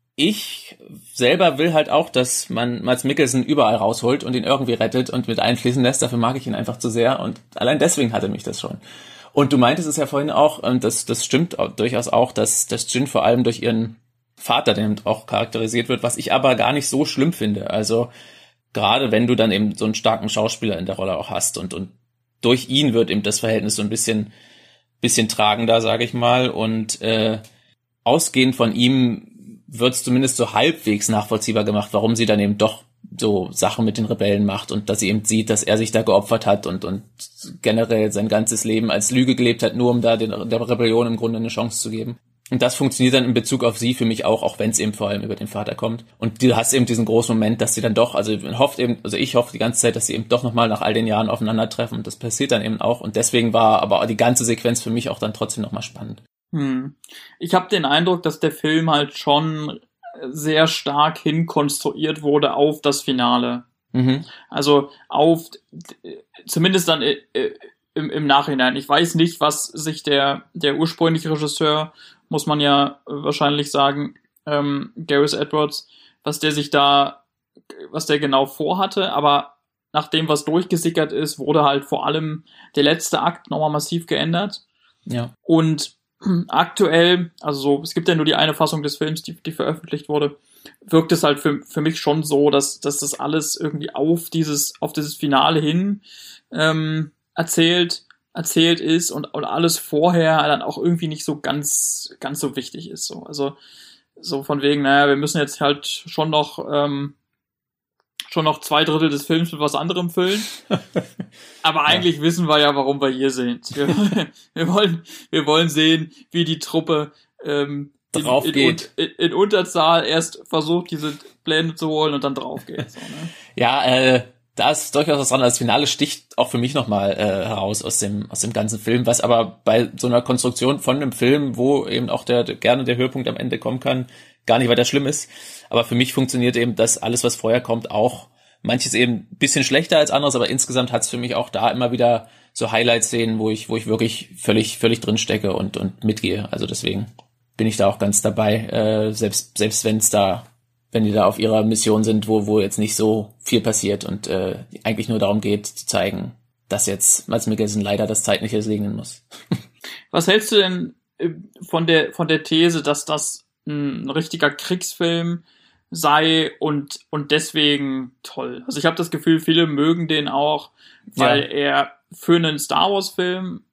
ich selber will halt auch, dass man Mads Mikkelsen überall rausholt und ihn irgendwie rettet und mit einfließen lässt. Dafür mag ich ihn einfach zu sehr, und allein deswegen hatte mich das schon. Und du meintest es ja vorhin auch, und das, das stimmt auch, durchaus auch, dass, dass Jin vor allem durch ihren Vater, der auch charakterisiert wird, was ich aber gar nicht so schlimm finde. Also gerade wenn du dann eben so einen starken Schauspieler in der Rolle auch hast, und, und durch ihn wird eben das Verhältnis so ein bisschen, bisschen tragender, sage ich mal, und äh, ausgehend von ihm wird es zumindest so halbwegs nachvollziehbar gemacht, warum sie dann eben doch so Sachen mit den Rebellen macht, und dass sie eben sieht, dass er sich da geopfert hat und und generell sein ganzes Leben als Lüge gelebt hat, nur um da den, der Rebellion im Grunde eine Chance zu geben. Und das funktioniert dann in Bezug auf sie für mich auch, auch wenn es eben vor allem über den Vater kommt. Und du hast eben diesen großen Moment, dass sie dann doch, also hofft eben, also ich hoffe die ganze Zeit, dass sie eben doch nochmal nach all den Jahren aufeinandertreffen, und das passiert dann eben auch. Und deswegen war aber die ganze Sequenz für mich auch dann trotzdem nochmal spannend. Hm. Ich habe den Eindruck, dass der Film halt schon sehr stark hinkonstruiert wurde auf das Finale. Mhm. Also auf, zumindest dann äh, im, im Nachhinein. Ich weiß nicht, was sich der, der ursprüngliche Regisseur, muss man ja wahrscheinlich sagen, ähm, Gareth Edwards, was der sich da, was der genau vorhatte, aber nach dem, was durchgesickert ist, wurde halt vor allem der letzte Akt nochmal massiv geändert. Ja. Und aktuell, also so, es gibt ja nur die eine Fassung des Films, die, die veröffentlicht wurde, wirkt es halt für, für mich schon so, dass, dass das alles irgendwie auf dieses, auf dieses Finale hin ähm, erzählt, erzählt ist, und, und alles vorher dann auch irgendwie nicht so ganz, ganz so wichtig ist. So. Also so von wegen, naja, wir müssen jetzt halt schon noch ähm, schon noch zwei Drittel des Films mit was anderem füllen. Aber eigentlich ja. wissen wir ja, warum wir hier sind. Wir, wir wollen, wir wollen sehen, wie die Truppe ähm, drauf in, geht. In, in, in Unterzahl erst versucht, diese Pläne zu holen und dann drauf geht. So, ne? Ja, äh, da ist durchaus was dran. Das Finale sticht auch für mich nochmal äh, heraus aus dem aus dem ganzen Film, was aber bei so einer Konstruktion von einem Film, wo eben auch der gerne der Höhepunkt am Ende kommen kann, gar nicht weiter schlimm ist. Aber für mich funktioniert eben das alles, was vorher kommt, auch manches eben ein bisschen schlechter als anderes, aber insgesamt hat es für mich auch da immer wieder so Highlight-Szenen, wo ich wo ich wirklich völlig völlig drin stecke und und mitgehe. Also deswegen bin ich da auch ganz dabei, äh, selbst selbst wenn es da wenn die da auf ihrer Mission sind, wo wo jetzt nicht so viel passiert und äh, eigentlich nur darum geht, zu zeigen, dass jetzt Mads Mikkelsen leider das Zeitliche segnen muss. Was hältst du denn von der von der These, dass das ein richtiger Kriegsfilm sei und und deswegen toll? Also ich habe das Gefühl, viele mögen den auch, weil ja. er für einen Star Wars Film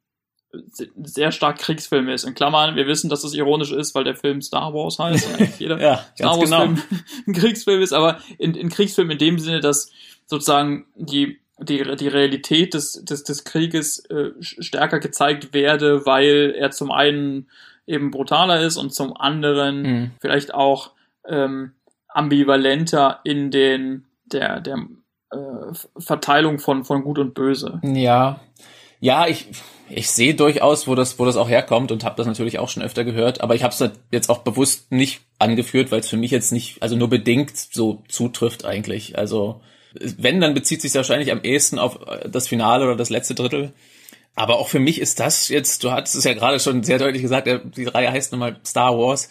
sehr stark Kriegsfilm ist. In Klammern, wir wissen, dass das ironisch ist, weil der Film Star Wars heißt und eigentlich jeder ja, Star Wars genau. Film ein Kriegsfilm ist, aber in, in Kriegsfilm in dem Sinne, dass sozusagen die die die Realität des des des Krieges äh, stärker gezeigt werde, weil er zum einen eben brutaler ist und zum anderen mhm. vielleicht auch ähm, ambivalenter in den der der äh, Verteilung von von Gut und Böse. Ja, ja, ich ich sehe durchaus, wo das wo das auch herkommt und habe das natürlich auch schon öfter gehört, aber ich habe es jetzt auch bewusst nicht angeführt, weil es für mich jetzt nicht, also nur bedingt so zutrifft eigentlich. Also wenn, dann bezieht sich wahrscheinlich am ehesten auf das Finale oder das letzte Drittel. Aber auch für mich ist das jetzt, du hattest es ja gerade schon sehr deutlich gesagt, die Reihe heißt nun mal Star Wars.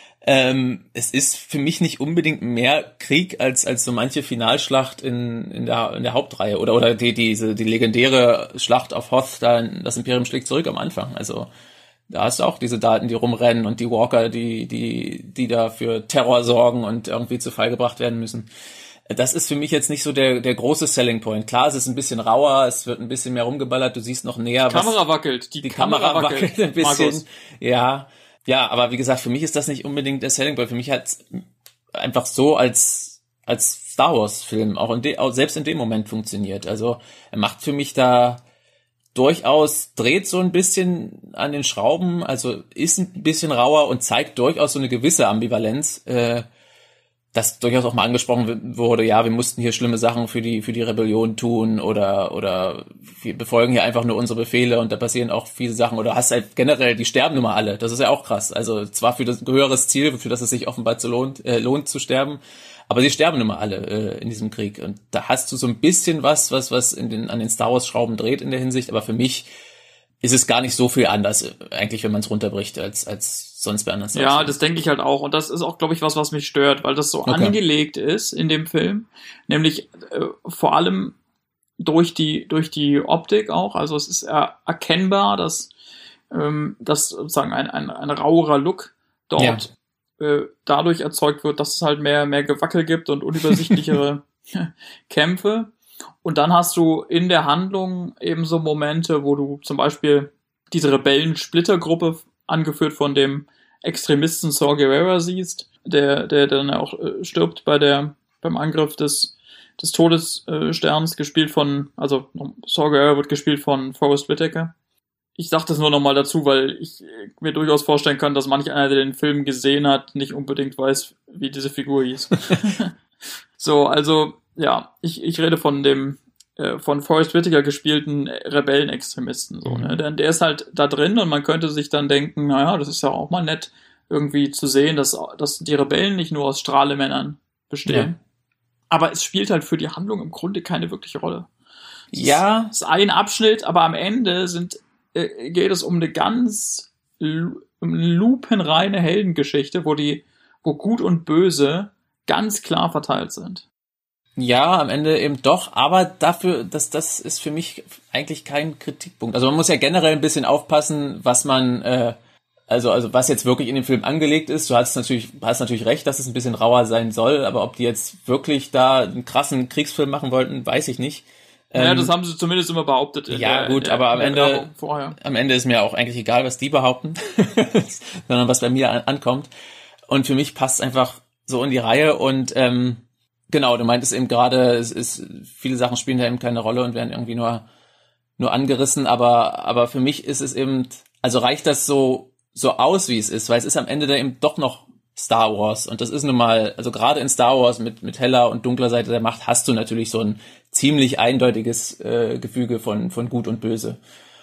Ähm, es ist für mich nicht unbedingt mehr Krieg als als so manche Finalschlacht in in der in der Hauptreihe oder oder die diese die legendäre Schlacht auf Hoth, da das Imperium schlägt zurück am Anfang. Also da hast du auch diese Daten, die rumrennen und die Walker, die die die da für Terror sorgen und irgendwie zu Fall gebracht werden müssen. Das ist für mich jetzt nicht so der der große Selling Point. Klar, es ist ein bisschen rauer, es wird ein bisschen mehr rumgeballert, du siehst noch näher, die Kamera was wackelt, die, die Kamera, Kamera wackelt, wackelt ein bisschen. Markus. Ja. Ja, aber wie gesagt, für mich ist das nicht unbedingt der Selling Point. Für mich hat einfach so als als Star Wars Film auch, in de, auch selbst in dem Moment funktioniert. Also er macht für mich da durchaus, dreht so ein bisschen an den Schrauben, also ist ein bisschen rauer und zeigt durchaus so eine gewisse Ambivalenz, äh, das durchaus auch mal angesprochen wurde, ja, wir mussten hier schlimme Sachen für die für die Rebellion tun oder oder wir befolgen hier einfach nur unsere Befehle und da passieren auch viele Sachen oder hast halt generell, die sterben nun mal alle, das ist ja auch krass, also zwar für das höheres Ziel, für das es sich offenbar zu lohnt, äh, lohnt zu sterben, aber sie sterben nun mal alle äh, in diesem Krieg und da hast du so ein bisschen was, was was in den an den Star Wars Schrauben dreht in der Hinsicht, aber für mich ist es gar nicht so viel anders, eigentlich, wenn man es runterbricht, als als sonst bei anderen Stars. Ja, das denke ich halt auch. Und das ist auch, glaube ich, was, was mich stört, weil das so okay. angelegt ist in dem Film. Nämlich äh, vor allem durch die durch die Optik auch. Also es ist er, erkennbar, dass, ähm, dass sozusagen ein, ein, ein rauerer Look dort ja. äh, dadurch erzeugt wird, dass es halt mehr, mehr Gewackel gibt und unübersichtlichere Kämpfe. Und dann hast du in der Handlung eben so Momente, wo du zum Beispiel diese Rebellen-Splittergruppe, angeführt von dem Extremisten Saw Gerrera siehst, der, der dann auch äh, stirbt bei der, beim Angriff des, des Todessterns, äh, gespielt von, also Saw Gerrera wird gespielt von Forrest Whitaker. Ich sag das nur nochmal dazu, weil ich äh, mir durchaus vorstellen kann, dass manch einer, der den Film gesehen hat, nicht unbedingt weiß, wie diese Figur hieß. So, also, ja, ich, ich rede von dem, äh, von Forrest Whitaker gespielten Rebellenextremisten, so, ne, denn der ist halt da drin und man könnte sich dann denken, naja, das ist ja auch mal nett, irgendwie zu sehen, dass, dass die Rebellen nicht nur aus Strahlemännern bestehen. Ja. Aber es spielt halt für die Handlung im Grunde keine wirkliche Rolle. Es ja. ist, ist ein Abschnitt, aber am Ende sind, äh, geht es um eine ganz lu- lupenreine Heldengeschichte, wo die, wo Gut und Böse ganz klar verteilt sind. Ja, am Ende eben doch, aber dafür, das, das ist für mich eigentlich kein Kritikpunkt. Also man muss ja generell ein bisschen aufpassen, was man, äh, also, also was jetzt wirklich in dem Film angelegt ist. Du hast natürlich, hast natürlich recht, dass es ein bisschen rauer sein soll, aber ob die jetzt wirklich da einen krassen Kriegsfilm machen wollten, weiß ich nicht. Ja, ähm, das haben sie zumindest immer behauptet. Ja, der, gut, der, aber am der Ende, vorher. am Ende ist mir auch eigentlich egal, was die behaupten, sondern was bei mir an, ankommt. Und für mich passt es einfach so in die Reihe und, ähm, genau, du meintest eben gerade, es ist, viele Sachen spielen da eben keine Rolle und werden irgendwie nur, nur angerissen, aber, aber für mich ist es eben, also reicht das so, so aus, wie es ist, weil es ist am Ende da eben doch noch Star Wars und das ist nun mal, also gerade in Star Wars mit, mit heller und dunkler Seite der Macht hast du natürlich so ein ziemlich eindeutiges, äh, Gefüge von, von Gut und Böse.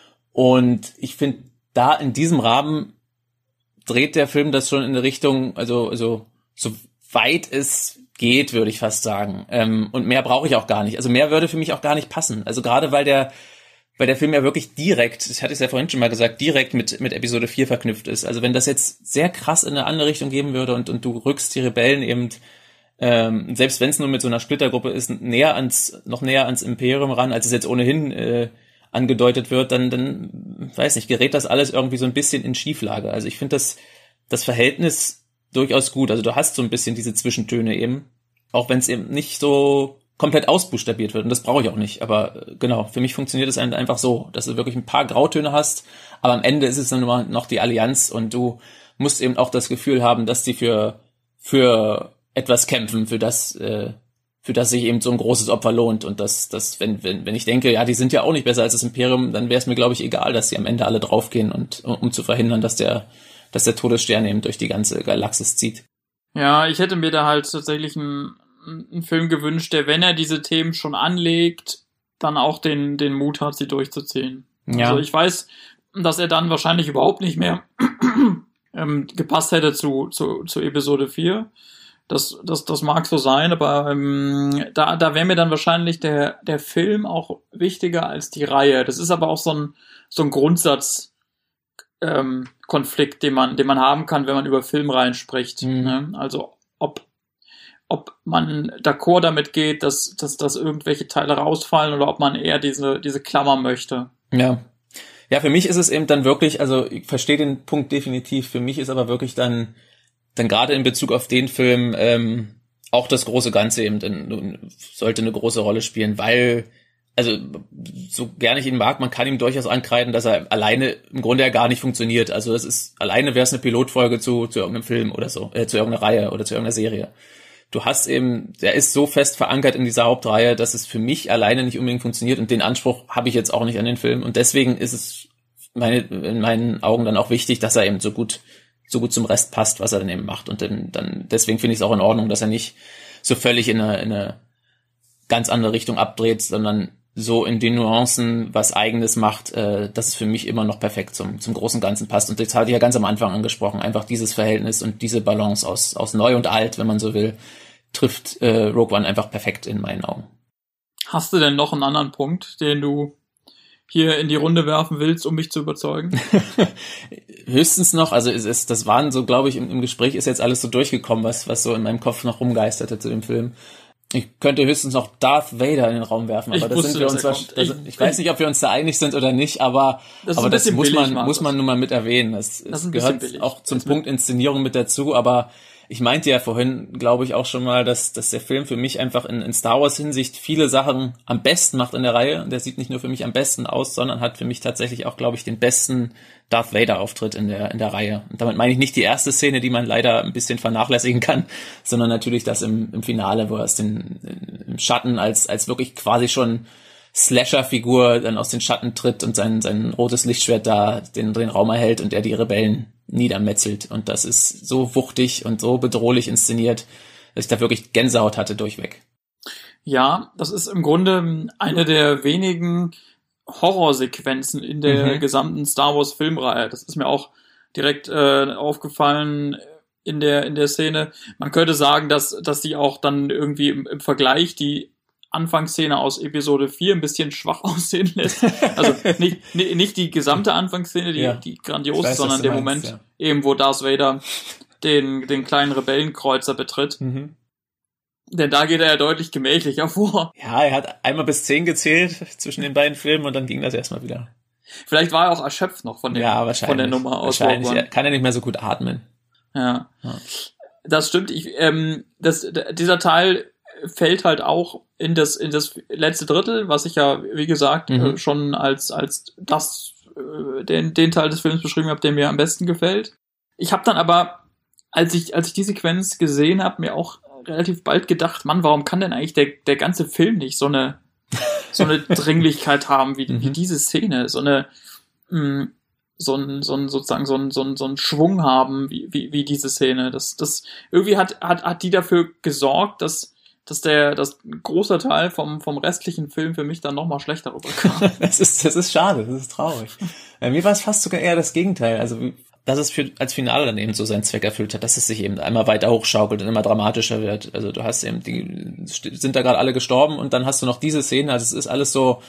Und ich finde, da in diesem Rahmen dreht der Film das schon in eine Richtung, also, also, so weit es geht, würde ich fast sagen. Ähm, und mehr brauche ich auch gar nicht. Also mehr würde für mich auch gar nicht passen. Also gerade weil der, weil der Film ja wirklich direkt, ich hatte es ja vorhin schon mal gesagt, direkt mit, mit Episode vier verknüpft ist. Also wenn das jetzt sehr krass in eine andere Richtung geben würde und, und du rückst die Rebellen eben, ähm, selbst wenn es nur mit so einer Splittergruppe ist, näher ans, noch näher ans Imperium ran, als es jetzt ohnehin äh, angedeutet wird, dann, dann, weiß nicht, gerät das alles irgendwie so ein bisschen in Schieflage. Also ich finde das, das Verhältnis durchaus gut. Also du hast so ein bisschen diese Zwischentöne eben, auch wenn es eben nicht so komplett ausbuchstabiert wird. Und das brauche ich auch nicht. Aber genau, für mich funktioniert es einfach so, dass du wirklich ein paar Grautöne hast, aber am Ende ist es dann nur noch die Allianz und du musst eben auch das Gefühl haben, dass die für für etwas kämpfen, für das äh, für das sich eben so ein großes Opfer lohnt. Und das, das, wenn, wenn, wenn ich denke, ja, die sind ja auch nicht besser als das Imperium, dann wäre es mir, glaube ich, egal, dass sie am Ende alle draufgehen und um zu verhindern, dass der dass der Todesstern eben durch die ganze Galaxis zieht. Ja, ich hätte mir da halt tatsächlich einen, einen Film gewünscht, der, wenn er diese Themen schon anlegt, dann auch den, den Mut hat, sie durchzuziehen. Ja. Also ich weiß, dass er dann wahrscheinlich überhaupt nicht mehr ähm, gepasst hätte zu, zu, zu Episode vier. Das, das, das mag so sein, aber ähm, da, da wäre mir dann wahrscheinlich der, der Film auch wichtiger als die Reihe. Das ist aber auch so ein, so ein Grundsatz, ähm, Konflikt, den man, den man haben kann, wenn man über Filmreihen spricht. Mhm. Ne? Also ob, ob man d'accord damit geht, dass, dass, dass irgendwelche Teile rausfallen oder ob man eher diese, diese Klammer möchte. Ja. Ja, für mich ist es eben dann wirklich, also ich verstehe den Punkt definitiv, für mich ist aber wirklich dann, dann gerade in Bezug auf den Film, ähm, auch das große Ganze eben dann, sollte eine große Rolle spielen, weil, also so gerne ich ihn mag, man kann ihm durchaus ankreiden, dass er alleine im Grunde ja gar nicht funktioniert. Also das ist, alleine wäre es eine Pilotfolge zu, zu irgendeinem Film oder so, äh, zu irgendeiner Reihe oder zu irgendeiner Serie. Du hast eben, der ist so fest verankert in dieser Hauptreihe, dass es für mich alleine nicht unbedingt funktioniert und den Anspruch habe ich jetzt auch nicht an den Film und deswegen ist es meine, in meinen Augen dann auch wichtig, dass er eben so gut, so gut zum Rest passt, was er dann eben macht und dann, dann deswegen finde ich es auch in Ordnung, dass er nicht so völlig in eine, in eine ganz andere Richtung abdreht, sondern so in den Nuancen was Eigenes macht, äh, dass es für mich immer noch perfekt zum, zum großen Ganzen passt. Und das hatte ich ja ganz am Anfang angesprochen, einfach dieses Verhältnis und diese Balance aus, aus neu und alt, wenn man so will, trifft äh, Rogue One einfach perfekt in meinen Augen. Hast du denn noch einen anderen Punkt, den du hier in die Runde werfen willst, um mich zu überzeugen? Höchstens noch, also es ist, das waren so, glaube ich, im, im Gespräch ist jetzt alles so durchgekommen, was, was so in meinem Kopf noch rumgeisterte zu dem Film. Ich könnte höchstens noch Darth Vader in den Raum werfen, aber das sind wir uns was, also ich, ich weiß nicht, ob wir uns da einig sind oder nicht, aber das, aber das muss man Markus. muss man nun mal mit erwähnen. Das, das, das gehört billig. Auch zum das Punkt Inszenierung mit dazu, aber ich meinte ja vorhin, glaube ich, auch schon mal, dass, dass der Film für mich einfach in, in Star Wars Hinsicht viele Sachen am besten macht in der Reihe. Und der sieht nicht nur für mich am besten aus, sondern hat für mich tatsächlich auch, glaube ich, den besten Darth Vader Auftritt in der, in der Reihe. Und damit meine ich nicht die erste Szene, die man leider ein bisschen vernachlässigen kann, sondern natürlich das im, im Finale, wo er es den, im Schatten als, als wirklich quasi schon Slasher-Figur dann aus den Schatten tritt und sein, sein rotes Lichtschwert da den, den Raum erhält und er die Rebellen niedermetzelt. Und das ist so wuchtig und so bedrohlich inszeniert, dass ich da wirklich Gänsehaut hatte durchweg. Ja, das ist im Grunde eine der wenigen Horrorsequenzen in der mhm. gesamten Star Wars Filmreihe. Das ist mir auch direkt äh, aufgefallen in der in der Szene. Man könnte sagen, dass dass die auch dann irgendwie im, im Vergleich die Anfangsszene aus Episode vier ein bisschen schwach aussehen lässt. Also nicht, nicht die gesamte Anfangsszene, die, ja. die grandios ist, sondern der meinst, Moment, ja. eben wo Darth Vader den, den kleinen Rebellenkreuzer betritt. Mhm. Denn da geht er ja deutlich gemächlicher vor. Ja, er hat einmal bis zehn gezählt zwischen den beiden Filmen und dann ging das erstmal wieder. Vielleicht war er auch erschöpft noch von, dem, ja, von der Nummer aus. Wahrscheinlich. Kann er nicht mehr so gut atmen. Ja. ja. Das stimmt. Ich, ähm, das, dieser Teil fällt halt auch in das in das letzte Drittel, was ich ja, wie gesagt, mhm. äh, schon als als das äh, den den Teil des Films beschrieben habe, der mir am besten gefällt. Ich habe dann aber, als ich als ich die Sequenz gesehen habe, mir auch relativ bald gedacht, Mann, warum kann denn eigentlich der der ganze Film nicht so eine so eine Dringlichkeit haben wie, mhm. wie diese Szene, so eine mh, so ein so ein sozusagen so ein so ein so ein Schwung haben wie wie wie diese Szene. Das das irgendwie hat hat hat die dafür gesorgt, dass dass der, dass ein großer Teil vom, vom restlichen Film für mich dann nochmal schlechter rüberkam. das ist, das ist schade, das ist traurig. Bei mir war es fast sogar eher das Gegenteil. Also, dass es für, als Finale dann eben so seinen Zweck erfüllt hat, dass es sich eben einmal weiter hochschaukelt und immer dramatischer wird. Also, du hast eben, die, sind da gerade alle gestorben und dann hast du noch diese Szene. Also, es ist alles so,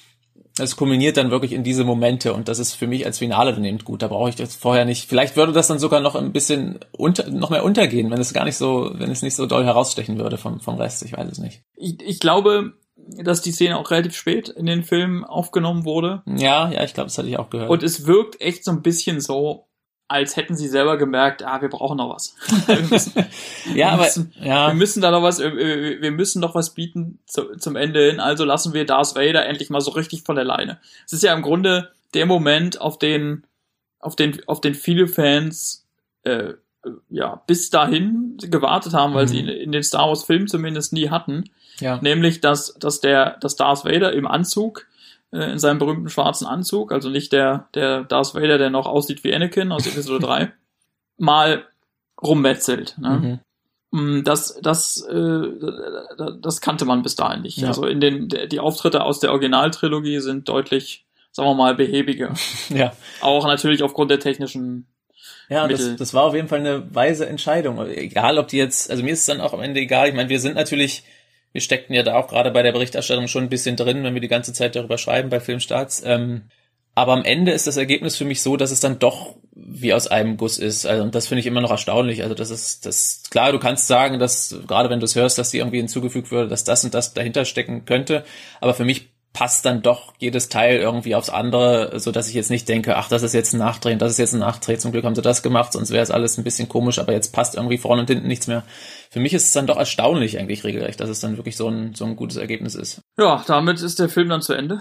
es kulminiert dann wirklich in diese Momente und das ist für mich als Finale dann eben gut. Da brauche ich das vorher nicht. Vielleicht würde das dann sogar noch ein bisschen unter, noch mehr untergehen, wenn es gar nicht so, wenn es nicht so doll herausstechen würde vom, vom Rest. Ich weiß es nicht. Ich, ich glaube, dass die Szene auch relativ spät in den Film aufgenommen wurde. Ja, ja, ich glaube, das hatte ich auch gehört. Und es wirkt echt so ein bisschen so, als hätten sie selber gemerkt, ah, wir brauchen noch was. wir müssen, ja, aber, wir müssen, ja. wir müssen da noch was, wir müssen noch was bieten zu, zum Ende hin, also lassen wir Darth Vader endlich mal so richtig von der Leine. Es ist ja im Grunde der Moment, auf den, auf den, auf den viele Fans, äh, ja, bis dahin gewartet haben, weil mhm. sie ihn in den Star Wars Filmen zumindest nie hatten. Ja. Nämlich, dass, dass der, dass Darth Vader im Anzug, in seinem berühmten schwarzen Anzug, also nicht der der Darth Vader, der noch aussieht wie Anakin aus Episode drei, mal rummetzelt. Ne? Mhm. Das, das, äh, das kannte man bis dahin nicht. Ja. Also in den, die Auftritte aus der Originaltrilogie sind deutlich, sagen wir mal, behäbiger. Ja. Auch natürlich aufgrund der technischen Ja, Mittel. das, das war auf jeden Fall eine weise Entscheidung. Egal, ob die jetzt, also mir ist es dann auch am Ende egal. Ich meine, wir sind natürlich, wir steckten ja da auch gerade bei der Berichterstattung schon ein bisschen drin, wenn wir die ganze Zeit darüber schreiben bei Filmstarts. Ähm, aber am Ende ist das Ergebnis für mich so, dass es dann doch wie aus einem Guss ist. Also, und das finde ich immer noch erstaunlich. Also das ist, das klar, du kannst sagen, dass, gerade wenn du es hörst, dass die irgendwie hinzugefügt wurde, dass das und das dahinter stecken könnte. Aber für mich passt dann doch jedes Teil irgendwie aufs andere, so dass ich jetzt nicht denke, ach, das ist jetzt ein Nachdreh, das ist jetzt ein Nachdreh. Zum Glück haben sie das gemacht, sonst wäre es alles ein bisschen komisch, aber jetzt passt irgendwie vorne und hinten nichts mehr. Für mich ist es dann doch erstaunlich eigentlich regelrecht, dass es dann wirklich so ein, so ein gutes Ergebnis ist. Ja, damit ist der Film dann zu Ende.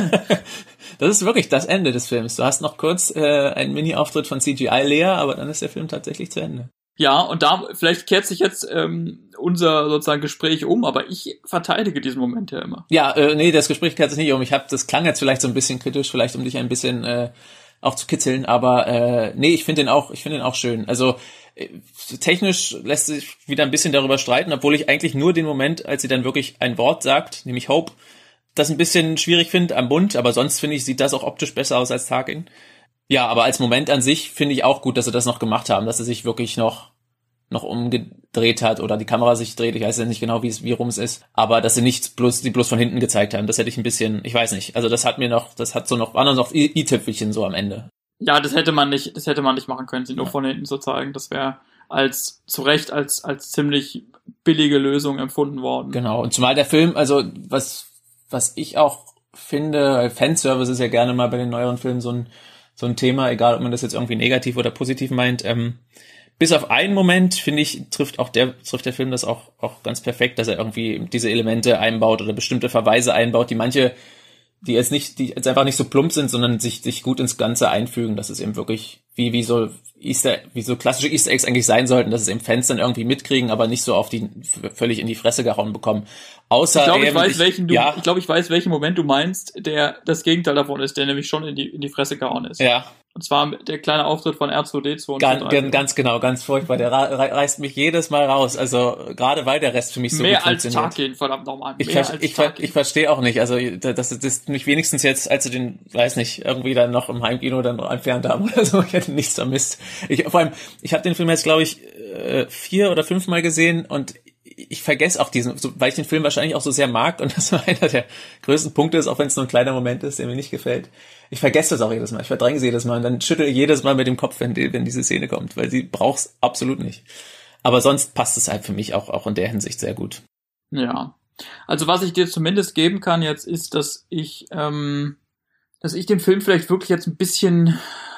Das ist wirklich das Ende des Films. Du hast noch kurz äh, einen Mini-Auftritt von C G I-Lea, aber dann ist der Film tatsächlich zu Ende. Ja, und da, vielleicht kehrt sich jetzt ähm, unser sozusagen Gespräch um, aber ich verteidige diesen Moment ja immer. Ja, äh, nee, das Gespräch kehrt sich nicht um. Ich habe, das klang jetzt vielleicht so ein bisschen kritisch, vielleicht um dich ein bisschen äh, auch zu kitzeln, aber äh, nee, ich finde den auch, ich finde den auch schön. Also äh, technisch lässt sich wieder ein bisschen darüber streiten, obwohl ich eigentlich nur den Moment, als sie dann wirklich ein Wort sagt, nämlich Hope, das ein bisschen schwierig finde am Mund, aber sonst finde ich, sieht das auch optisch besser aus als Tarkin. Ja, aber als Moment an sich finde ich auch gut, dass sie das noch gemacht haben, dass sie sich wirklich noch noch umgedreht hat oder die Kamera sich dreht. Ich weiß ja nicht genau, wie es wie rum es ist, aber dass sie nicht bloß die bloß von hinten gezeigt haben, das hätte ich ein bisschen, ich weiß nicht. Also das hat mir noch, das hat so noch waren noch i-Tüpfelchen so am Ende. Ja, das hätte man nicht, das hätte man nicht machen können, sie nur ja. von hinten zu zeigen. Das wäre als zu Recht als als ziemlich billige Lösung empfunden worden. Genau. Und zumal der Film, also was was ich auch finde, Fanservice ist ja gerne mal bei den neueren Filmen so ein so ein Thema, egal ob man das jetzt irgendwie negativ oder positiv meint. Ähm, bis auf einen Moment, finde ich, trifft auch der trifft der Film das auch auch ganz perfekt, dass er irgendwie diese Elemente einbaut oder bestimmte Verweise einbaut, die manche, die jetzt nicht, die jetzt einfach nicht so plump sind, sondern sich sich gut ins Ganze einfügen, dass es eben wirklich wie wie so Easter, wie so klassische Easter Eggs eigentlich sein sollten, dass es eben Fans dann irgendwie mitkriegen, aber nicht so auf die völlig in die Fresse gehauen bekommen. Außer ich glaube, ich eben, weiß, ich, welchen du, ja. ich glaube, ich weiß, welchen Moment du meinst, der das Gegenteil davon ist, der nämlich schon in die in die Fresse gehauen ist. Ja. Und zwar der kleine Auftritt von R zwei D zwei. Ganz, ganz genau, ganz furchtbar. Der reißt mich jedes Mal raus. Also gerade weil der Rest für mich so mehr gut funktioniert. Mehr als Tarkin, verdammt nochmal. Ich, ver- ich, ver- ich verstehe auch nicht. Also das ist mich wenigstens jetzt, als sie den, weiß nicht, irgendwie dann noch im Heimkino dann entfernt haben oder so. Ich hätte nichts vermisst. Ich, vor allem, ich habe den Film jetzt, glaube ich, vier oder fünfmal gesehen und ich vergesse auch diesen, so, weil ich den Film wahrscheinlich auch so sehr mag und das war einer der größten Punkte ist, auch wenn es nur ein kleiner Moment ist, der mir nicht gefällt. Ich vergesse das auch jedes Mal, ich verdränge sie jedes Mal und dann schüttel ich jedes Mal mit dem Kopf, wenn, die, wenn diese Szene kommt, weil sie braucht's absolut nicht. Aber sonst passt es halt für mich auch, auch in der Hinsicht sehr gut. Ja, also was ich dir zumindest geben kann jetzt ist, dass ich, ähm, dass ich dem Film vielleicht wirklich jetzt ein bisschen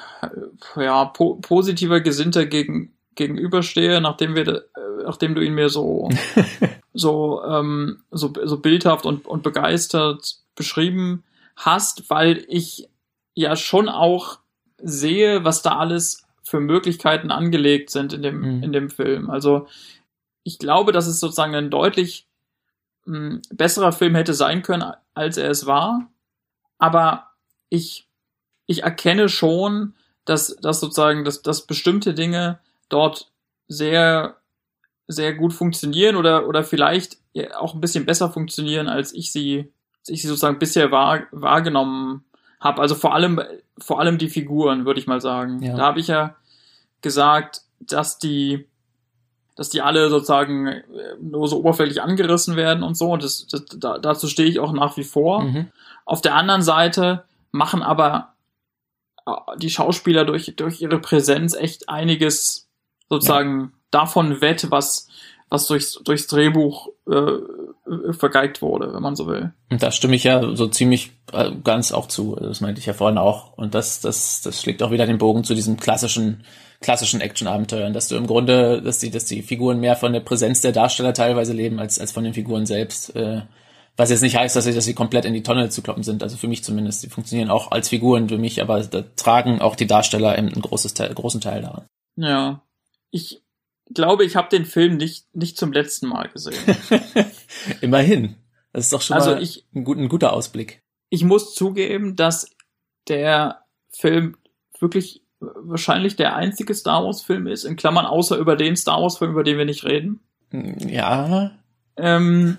ja po- positiver gesinnter gegen gegenüberstehe, nachdem wir, äh, nachdem du ihn mir so so ähm, so so bildhaft und und begeistert beschrieben hast, weil ich ja schon auch sehe, was da alles für Möglichkeiten angelegt sind in dem mhm. in dem Film. Also ich glaube, dass es sozusagen ein deutlich mh, besserer Film hätte sein können, als er es war. Aber ich ich erkenne schon, dass dass sozusagen dass dass bestimmte Dinge dort sehr, sehr gut funktionieren oder, oder vielleicht auch ein bisschen besser funktionieren, als ich sie, als ich sie sozusagen bisher wahr, wahrgenommen habe. Also vor allem, vor allem die Figuren, würde ich mal sagen. Ja. Da habe ich ja gesagt, dass die, dass die alle sozusagen nur so oberflächlich angerissen werden und so. Und das, das, da, dazu stehe ich auch nach wie vor. Mhm. Auf der anderen Seite machen aber die Schauspieler durch, durch ihre Präsenz echt einiges sozusagen ja. davon wett, was, was durchs, durchs Drehbuch äh, vergeigt wurde, wenn man so will. Und da stimme ich ja so ziemlich äh, ganz auch zu. Das meinte ich ja vorhin auch. Und das, das, das schlägt auch wieder den Bogen zu diesem klassischen, klassischen Action-Abenteuern, dass du im Grunde, dass die, dass die Figuren mehr von der Präsenz der Darsteller teilweise leben, als, als von den Figuren selbst. Äh, was jetzt nicht heißt, dass sie, dass sie komplett in die Tonne zu kloppen sind. Also für mich zumindest. Die funktionieren auch als Figuren für mich, aber da tragen auch die Darsteller einen großes Teil, großen Teil daran. Ja. Ich glaube, ich habe den Film nicht nicht zum letzten Mal gesehen. Immerhin. Das ist doch schon also mal ich, ein, gut, ein guter Ausblick. Ich muss zugeben, dass der Film wirklich wahrscheinlich der einzige Star Wars Film ist, in Klammern außer über den Star Wars Film, über den wir nicht reden. Ja. Ähm,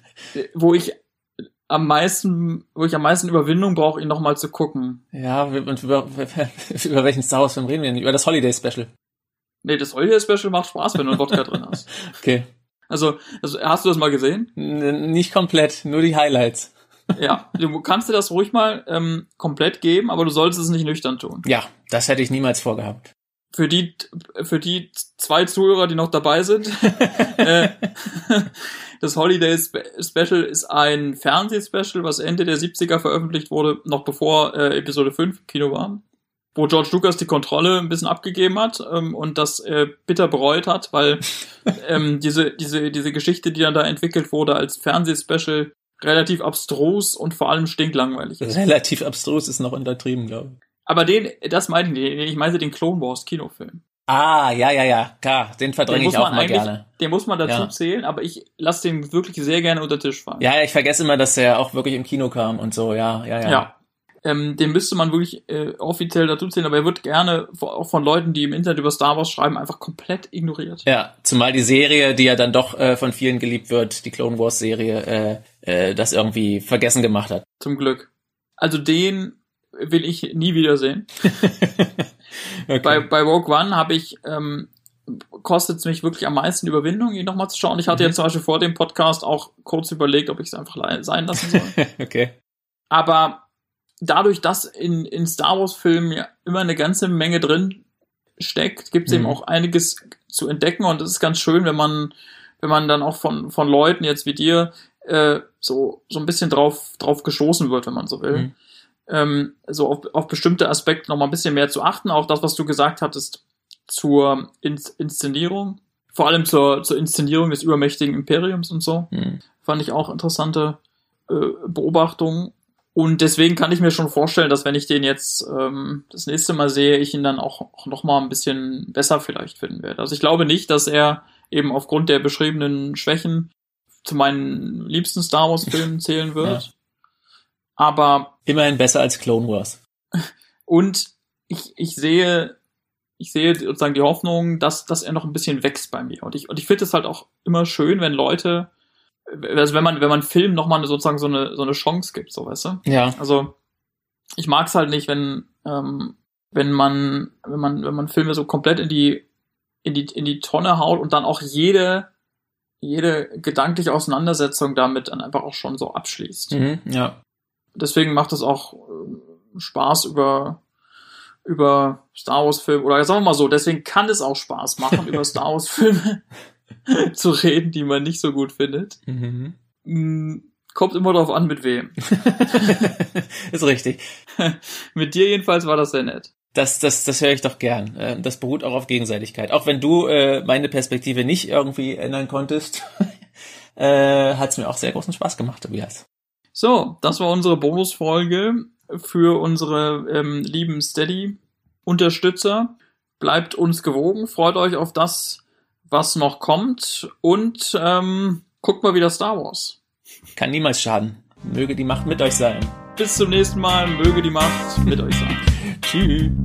wo ich am meisten, wo ich am meisten Überwindung brauche, ihn nochmal zu gucken. Ja, und über, über welchen Star Wars Film reden wir denn? Über das Holiday Special. Nee, das Holiday Special macht Spaß, wenn du einen Wodka drin hast. Okay. Also, also, hast du das mal gesehen? N- nicht komplett, nur die Highlights. Ja, du kannst dir das ruhig mal ähm, komplett geben, aber du solltest es nicht nüchtern tun. Ja, das hätte ich niemals vorgehabt. Für die, für die zwei Zuhörer, die noch dabei sind, äh, das Holiday Special ist ein Fernsehspecial, was Ende der siebziger veröffentlicht wurde, noch bevor äh, Episode fünf im Kino war, wo George Lucas die Kontrolle ein bisschen abgegeben hat ähm, und das äh, bitter bereut hat, weil ähm, diese, diese, diese Geschichte, die dann da entwickelt wurde als Fernsehspecial, relativ abstrus und vor allem stinklangweilig ist. Relativ abstrus ist noch untertrieben, glaube ich. Aber den, das meinte ich nicht, ich meinte den Clone Wars Kinofilm. Ah, ja, ja, ja, klar, den verdränge ich auch mal gerne. Den muss man dazu ja. zählen, aber ich lasse den wirklich sehr gerne unter den Tisch fallen. Ja, ich vergesse immer, dass der auch wirklich im Kino kam und so, ja, ja, ja. Ja, ähm, den müsste man wirklich äh, offiziell dazu zählen, aber er wird gerne auch von Leuten, die im Internet über Star Wars schreiben, einfach komplett ignoriert. Ja, zumal die Serie, die ja dann doch äh, von vielen geliebt wird, die Clone Wars Serie, äh, äh, das irgendwie vergessen gemacht hat. Zum Glück. Also den will ich nie wiedersehen. Okay. Bei, bei Rogue One habe ich, ähm, kostet es mich wirklich am meisten Überwindung, ihn nochmal zu schauen. Ich hatte mhm. jetzt zum Beispiel vor dem Podcast auch kurz überlegt, ob ich es einfach sein lassen soll. Okay. Aber dadurch, dass in, in Star Wars Filmen ja immer eine ganze Menge drin steckt, gibt es mhm. eben auch einiges zu entdecken und es ist ganz schön, wenn man, wenn man dann auch von, von Leuten jetzt wie dir äh, so, so ein bisschen drauf, drauf gestoßen wird, wenn man so will. Mhm. Ähm, so auf, auf bestimmte Aspekte noch mal ein bisschen mehr zu achten. Auch das, was du gesagt hattest zur In- Inszenierung, vor allem zur, zur Inszenierung des übermächtigen Imperiums und so, mhm. fand ich auch interessante äh, Beobachtungen. Und deswegen kann ich mir schon vorstellen, dass wenn ich den jetzt ähm, das nächste Mal sehe, ich ihn dann auch, auch noch mal ein bisschen besser vielleicht finden werde. Also ich glaube nicht, dass er eben aufgrund der beschriebenen Schwächen zu meinen liebsten Star Wars Filmen zählen wird. Ja. Aber immerhin besser als Clone Wars. Und ich, ich sehe, ich sehe sozusagen die Hoffnung, dass, dass er noch ein bisschen wächst bei mir. Und ich, und ich finde es halt auch immer schön, wenn Leute, also wenn man, wenn man Film nochmal sozusagen so eine, so eine Chance gibt, so, weißt du? Ja. Also, ich mag es halt nicht, wenn, ähm, wenn man, wenn man, wenn man Filme so komplett in die, in die, in die Tonne haut und dann auch jede, jede gedankliche Auseinandersetzung damit dann einfach auch schon so abschließt. Mhm, ja. Deswegen macht es auch Spaß über, über Star Wars Filme, oder sagen wir mal so, deswegen kann es auch Spaß machen, über Star Wars Filme zu reden, die man nicht so gut findet. Mhm. Kommt immer drauf an, mit wem. Ist richtig. Mit dir jedenfalls war das sehr nett. Das, das, das höre ich doch gern. Das beruht auch auf Gegenseitigkeit. Auch wenn du äh, meine Perspektive nicht irgendwie ändern konntest, äh, hat es mir auch sehr großen Spaß gemacht, Tobias. So, das war unsere Bonusfolge für unsere ähm, lieben Steady-Unterstützer. Bleibt uns gewogen, freut euch auf das, was noch kommt und ähm, guckt mal wieder Star Wars. Kann niemals schaden. Möge die Macht mit euch sein. Bis zum nächsten Mal, möge die Macht mit euch sein. Tschüss.